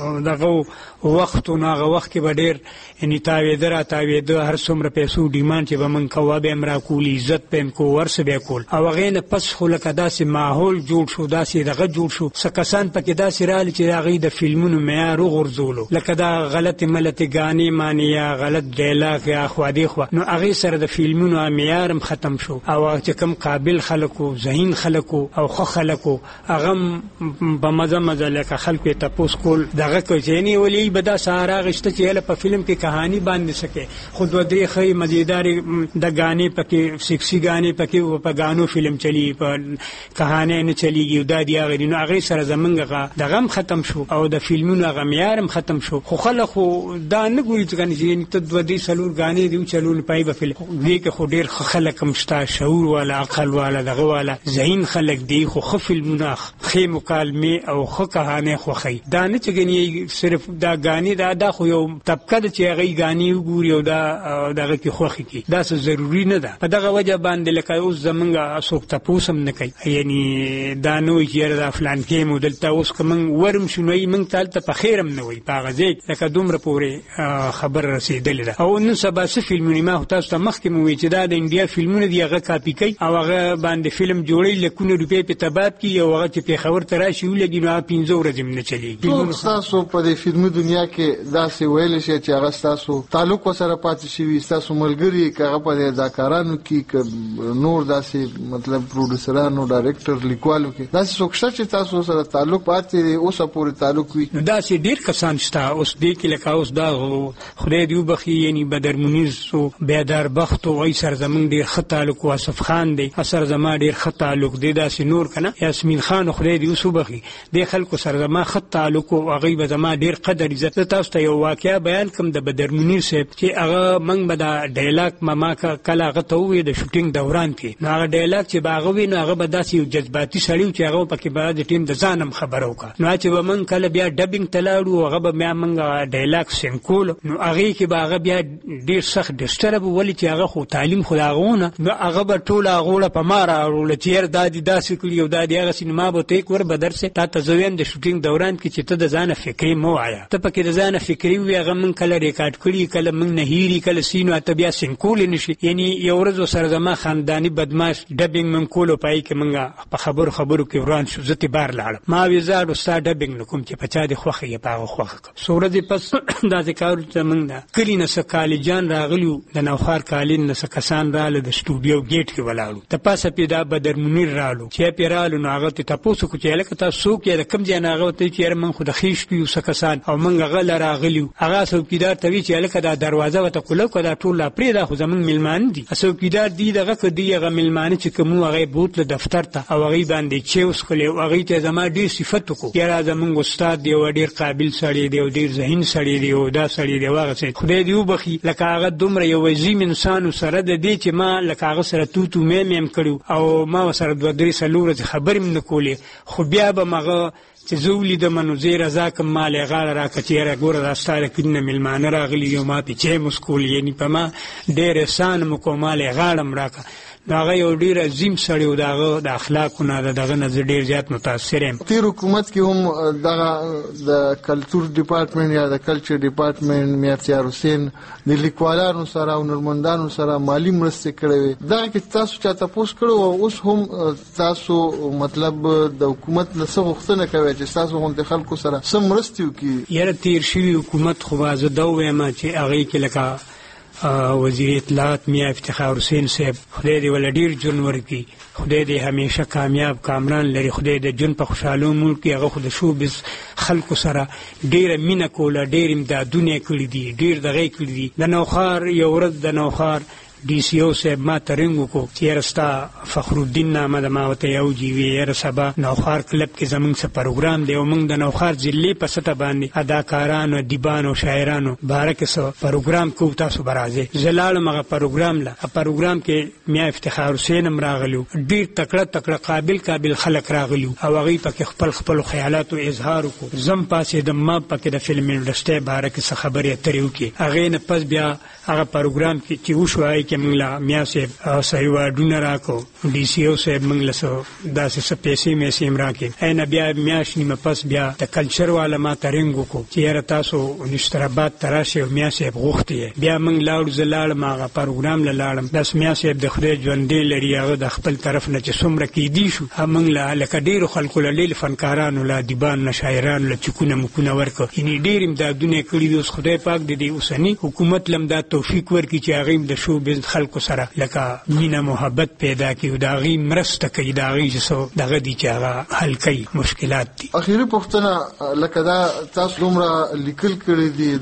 دغه وخت او هغه وخت کې به ډېر یعنی تاویدره تاویده هر څومره پیسو ډیمانډ چې به من کوه به امرا کول عزت پم کو ورس به کول او هغه نه پس خو لکه داسې ماحول جوړ شو داسې دغه جوړ شو سکسان پکې داسې رال چې هغه د فلمونو معیار غورځولو لکه دا غلط ملت غانې معنی یا غلط ډایلاګ یا خو دې خو نو هغه سره د فلمونو معیار ختم شو او چې کم قابل خلکو ذهین خلکو او خو خلکو هغه په مزه مزه لکه خلکو ته پوس کول دغه کوچنی ولی بدا سارا غشته چې په فلم کې کہانی باندې سکے خود و درې خې مزیدار د غانې پکې سکسي غانې پکې او په غانو فلم چلی په کہانی نه چلیږي دا دی هغه نو هغه سره زمونږه د غم ختم شو او د فلمونو هغه معیار ختم شو خو خلکو دا نه ګوري چې ته د دې سلور غانې دی چلول پای په فلم دې کې خو ډیر خلک مشتا شعور والا عقل والا دغه والا ذهین خلک دی خو خفل مناخ خې مکالمه او خو کہانی خو خې دا نه چګنی صرف دا غانی دا دا خو یو طبقه د چې غي غانی وګوري او دا دغه کې خوخي کی دا څه ضروری نه ده په دغه وجه باندې لکه اوس زمونږه اسوک تاسو هم نه کوي یعنی دا نو یې دا فلان کې مودل تاسو کوم ورم شنوي من تل ته په خیرم نه وي په غزه لکه دومره پوري خبر رسیدل ده او نن سبا څه فلمونه ما تاسو ته مخکې مو وی چې دا د انډیا فلمونه دی هغه کاپی کوي او هغه باندې فلم جوړي لکونه روپې په تباد کې او هغه چې په خبر تراشي ولګي نو پنځه ورځې نه چلیږي تاسو په دې فلمي دنیا کې دا څه ویل شي چې هغه تاسو تعلق سره پاتې شي تاسو ملګری هغه په اداکارانو کې نور داسې مطلب پروډوسرانو ډایرکټر لیکوالو کې داسې څوک چې تاسو سره تعلق پاتې دی اوس پورې تعلق وي داسې ډیر کسان شته اوس دې کې لکه اوس دا خدای دې وبخي یعنی بدر منیز او بیدار بخت او ایسر زمون ډیر ښه تعلق واصف خان دی اثر زما ډیر ښه تعلق دی داسې نور کنه یاسمین خان خدای دې اوس وبخي د خلکو سره زما ښه تعلق او هغه به زما ډیر قدر عزت تاسو ته یو واقعیا بیان کوم د بدر منیر صاحب چې هغه منګ به دا ډایلاګ ما کله هغه ته وې د شوټینګ دوران کې نو هغه ډایلاګ چې باغ وی نو هغه به داسې یو جذباتي سړی چې هغه پکې بعد ټیم د ځانم خبرو کا نو چې به من کله بیا ډبینګ تلاړو هغه به بیا منګ ډایلاګ سینکول نو هغه کې به هغه بیا ډیر سخت ډسټرب ولې چې هغه خو تعلیم خلاغونه نو هغه به ټول هغه په مارا ورول چې دادی داسې کړی او دادی هغه سینما به ته کور بدر سه تا ته زوین د شوټینګ دوران کې چې ته د ځان فکرې مو آیا ته پکې د ځان فکرې وی هغه من کله ریکارډ کړی کله من نه هیری کله سینو ته بیا سینکول نشي یعنی یو ورځ سره زما خاندانی بدمعش ډبینګ من کولو پای کې منګه په خبر خبرو کې وران شو زته بار لاړ ما وی زاد استاد ډبینګ نکوم چې پچا دي خوخه یې پاغه خوخه سورځي پس دا ذکر ته منګه کلی نه سکال جان راغلیو د نوخار کالین نه سکسان رااله د سټوډیو گیټ کې ولاړو ته پاسه پیدا بدر منیر رالو چې پیرالو نو هغه ته تاسو کو چې لکه تاسو کې کم ځای نه هغه ته چې من خو د خیش پیو سکسان او منګه غل راغلیو هغه څوکیدار ته وی چې لکه دا دروازه وته کولو کدا ټول پرې دا خو زمون ملمان دي څوکیدار دی دغه کدی هغه ملمان چې کوم هغه بوت له دفتر ته او هغه باندې چې اوس کله هغه ته زما ډیر صفات کو یاره زمون استاد دی او ډیر قابل سړی دی او ډیر ذهین سړی دی او دا سړی دی واغه څه خدای دی وبخي لکه هغه دومره یو عظیم انسان سره د دې چې ما لکه هغه سره تو تو مې مې کړو او ما سره دوه درې سلور خبرې نه کولې خو بیا به مغه چې زولې د منو زیر زاکم مال غاړه را کچېره ګوره راستاره کینه ملمانه راغلی یو ما په چې مسکول یعنی په ما ډېر سان مکمل غاړم راکا داغه یو ډیر عظیم سړی او داغه د اخلاقونو دغه نه ډیر زیات متاثر یم تیر حکومت کې هم دغه د کلچر ډپارټمنټ یا د کلچر ډپارټمنټ میا اختیار حسین د لیکوالانو سره او نورمندانو سره مالی مرسته کړې دا کې تاسو چا تاسو کړو او اوس هم تاسو مطلب د حکومت نه څه غوښتنه کوي چې تاسو هم د خلکو سره سم مرستي وکړي یاره تیر شوی حکومت خو واځه دا وایم چې هغه کې لکه وزیر اطلاعات میاں افتخار حسین صاحب خدای دې ول ډیر جون ورکی خدای دې همیشه کامیاب کامران لري خدای دې جون په خوشاله ملک هغه خود شوبز خلکو سره ډیر مینا کوله ډیر امدادونه کړی دي ډیر دغه کړی دي د نوخار یو ورځ د نوخار डी सी ओ से ما ترنګو کو چې رستا فخر الدین نامه د ما وته یو جی وی ر سبا نوخار کلب کې زمونږ څه پروګرام دی او موږ د نوخار ضلع په سطح باندې اداکارانو دیبانو شاعرانو بارک سو پروګرام کو تاسو برازه زلال مغه پروګرام لا پروګرام کې میاں افتخار حسین راغلو ډیر تکړه تکړه قابل قابل خلک راغلو او هغه په خپل خپل خیالات او اظهار کو زم پاسې د ما پکې د فلم انډستری بارک څه خبرې اترې وکي هغه نه پس بیا هغه پروګرام کې چې وشوای کې موږ لا میا صاحب صحیح واډونه راکو ډي سی او صاحب موږ له سو داسې څه پیسې مې سیم راکې اینا بیا میاش نیمه پس بیا د کلچر والا ما ترنګ کو چې یاره تاسو نشتراباد تراشه او میا صاحب غوښتي بیا موږ لاړو زلاړ ماغه پروګرام لاړم داس میا صاحب د خدای ژوند دی لري هغه د خپل طرف نه چې څومره کې دی شو موږ لا لکه ډیرو خلکو له لیل فنکارانو لا دیبان شاعرانو له چکونه مکونه ورکو یعنی ډیر امدادونه کړی دوس خدای پاک دې اوسنی حکومت لم دا توفیق ورکړي چې هغه د شو بز خلکو سره لکه مینا محبت پیدا کړي دا غي مرسته کوي دا غي چې دغه دي چې هغه حل کوي مشکلات دي. اخیری پوښتنه لکه دا تاسو دومره لیکل کړی دي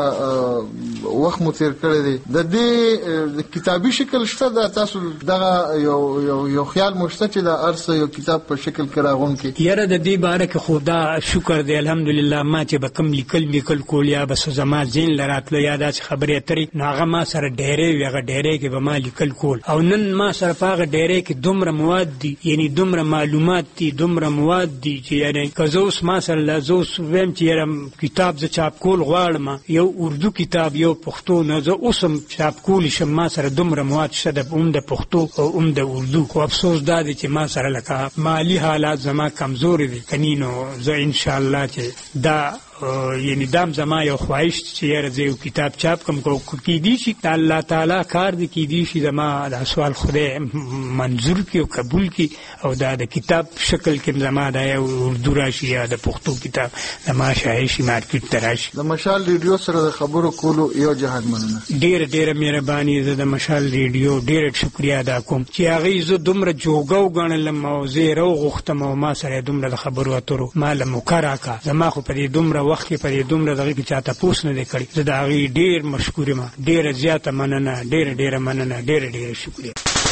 دومره وخت مو تیر کړی دی د دې کتابي شکل شته دا تاسو دغه یو یو یو خیال مشته چې دا ارسه یو کتاب په شکل کې راغون کې یاره د دې باره کې خدا شکر دی الحمدلله ما چې به کم لیکل میکل کول یا بس زما زین لراتلو یا دا خبرې اترې نو هغه ما سره ډېرې وي هغه ډېرې کې به ما لیکل کول او نن ما سره په هغه ډېرې کې دومره مواد دي یعنی دومره معلومات دي دومره مواد دي چې یعنی که زه اوس ما سره لا زه اوس ویم چې یاره کتاب زه چاپ کول غواړم یو اردو کتاب یو پښتو نه زه اوس هم چاپ کولی شم ما سره دومره مواد شته د هم د پښتو او هم د اردو خو افسوس دا دی چې ما سره لکه مالی حالات زما کمزوري دي کني نو زه ان شاء الله چې دا یعنی دام زما یو خواهش چې یاره زه یو کتاب چاپ کم کو کی دی شي الله تعالی کار دی کی دی شي زما د سوال خدای منظور کی او قبول کی او دا د کتاب شکل کې زما د یو اردو راشي یا د پښتو کتاب زما شایشي مارکیټ تراشي. د مشال ریډیو سره د خبرو کولو یو جهاد مننه ډیر ډیر مهرباني زه د مشال ریډیو ډیر شکریا ادا کوم چې هغه زه دومره جوګو غنلم او زه رو غختم او ما سره دومره د خبرو اترو مال مکرکا زما خو په دې دومره وخت کې پرې دومره دغه کې چاته پوس نه کړی زه دا غي ډیر مشکور ما ډیر زیاته مننه ډیر ډیر مننه ډیر ډیر شکریہ.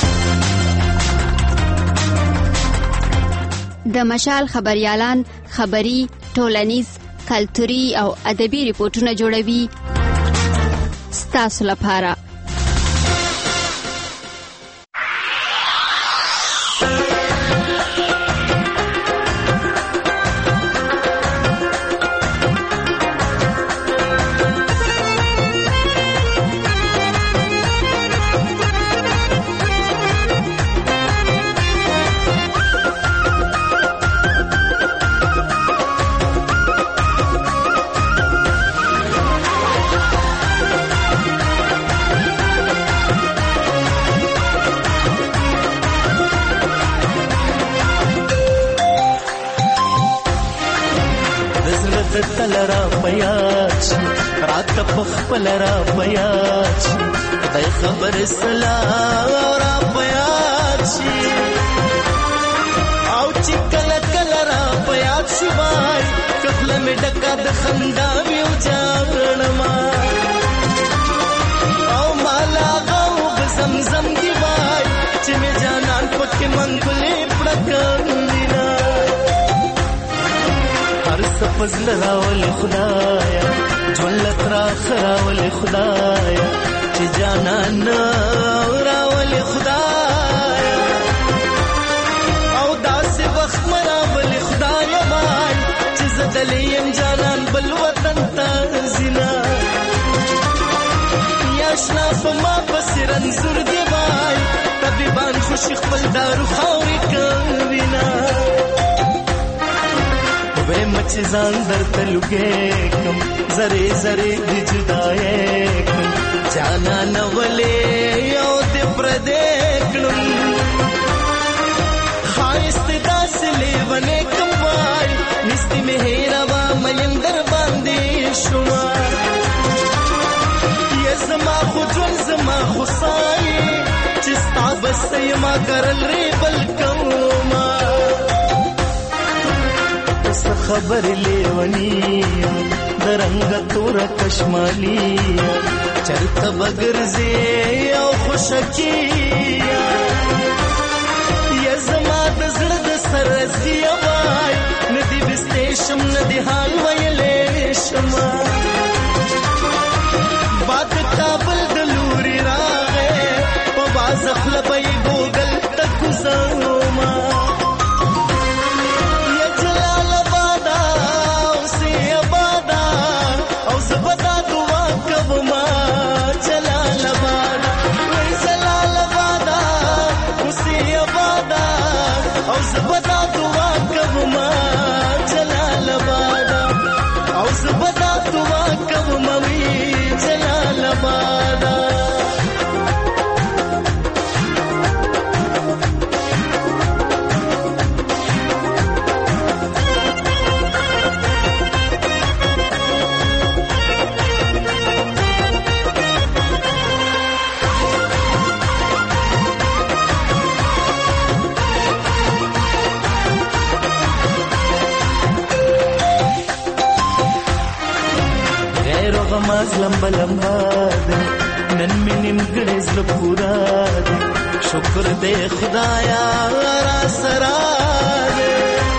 د مشال خبريالان خبري ټولنیز کلتوري او ادبي ریپورتونه جوړوي ستاسو لپاره. تلرا پیاچ رات پخپل را پیاچ دای خبر سلام را پیاچ او چې کله کله را پیاچ وای کله مې ډکا د خندا ویو جانما او مالا غو زمزم دی وای چې مې جانان پکې منګلې پړکاندینا فضل راول خدایا جولت را خراول خدایا چې جانان راول خدایا او داس وخت مراول خدایا وای چې زدلیم جانان بل وطن تا زنا یاشنا فما بسرن زور دی وای طبيبان خوشي خپل دارو خاوري کوینا وې مچ ځان درته لګې کم زری زری د جدای کم جانا نولې یو دې پر دې کړم خایست داس لیونه کم وای نستي مې هیروا مې در باندې شوما یې زما خو جون زما خو سای چې ستا بس ما کرل ری بل کوما خبر لیونی درنګ تور کشمالی چرته بغرزه او خوشکی یا زما د زړه د سرزی وای ندی بستېشم ندی حال ویلې شما باد کابل د لوري راغې په باز خپل به ګوګل تک زما زبدا دعا کوما جلال آباد وای نماز لمبا لمبا ده نن می نیمګړی زړه پورا ده شکر دې خدایا را سره ده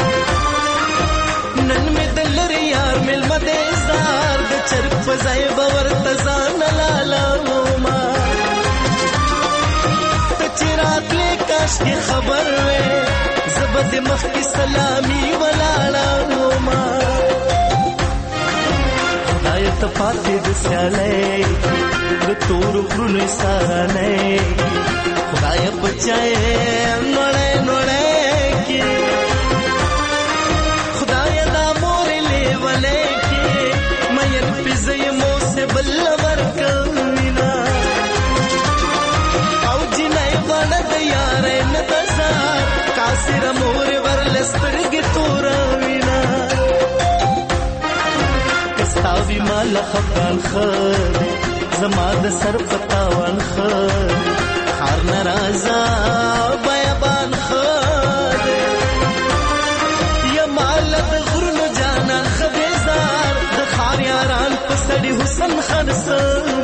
نن می دلر یار مل مده زار د چرپ فزای باور تزان لالا ما ته چرات لیکاش کی خبر وې زبد مخ کی سلامي ولالا ما خدای ته پاتې د سیالې د تور غرونو سارا نه خدای بچای نړۍ نړۍ کې خدای دا مور لیولې کې مې پزې مو سه بل ورکوینا او جنې وړه د یارې نه تاسا کاسر مور ورلسترګې توراوینا کستاوی مال خفقان خد زما د سر پتاوان خد خار نرازا بیابان خد یا مال د غرونو جانان خبیزار د خار یاران پسړی حسن خان سر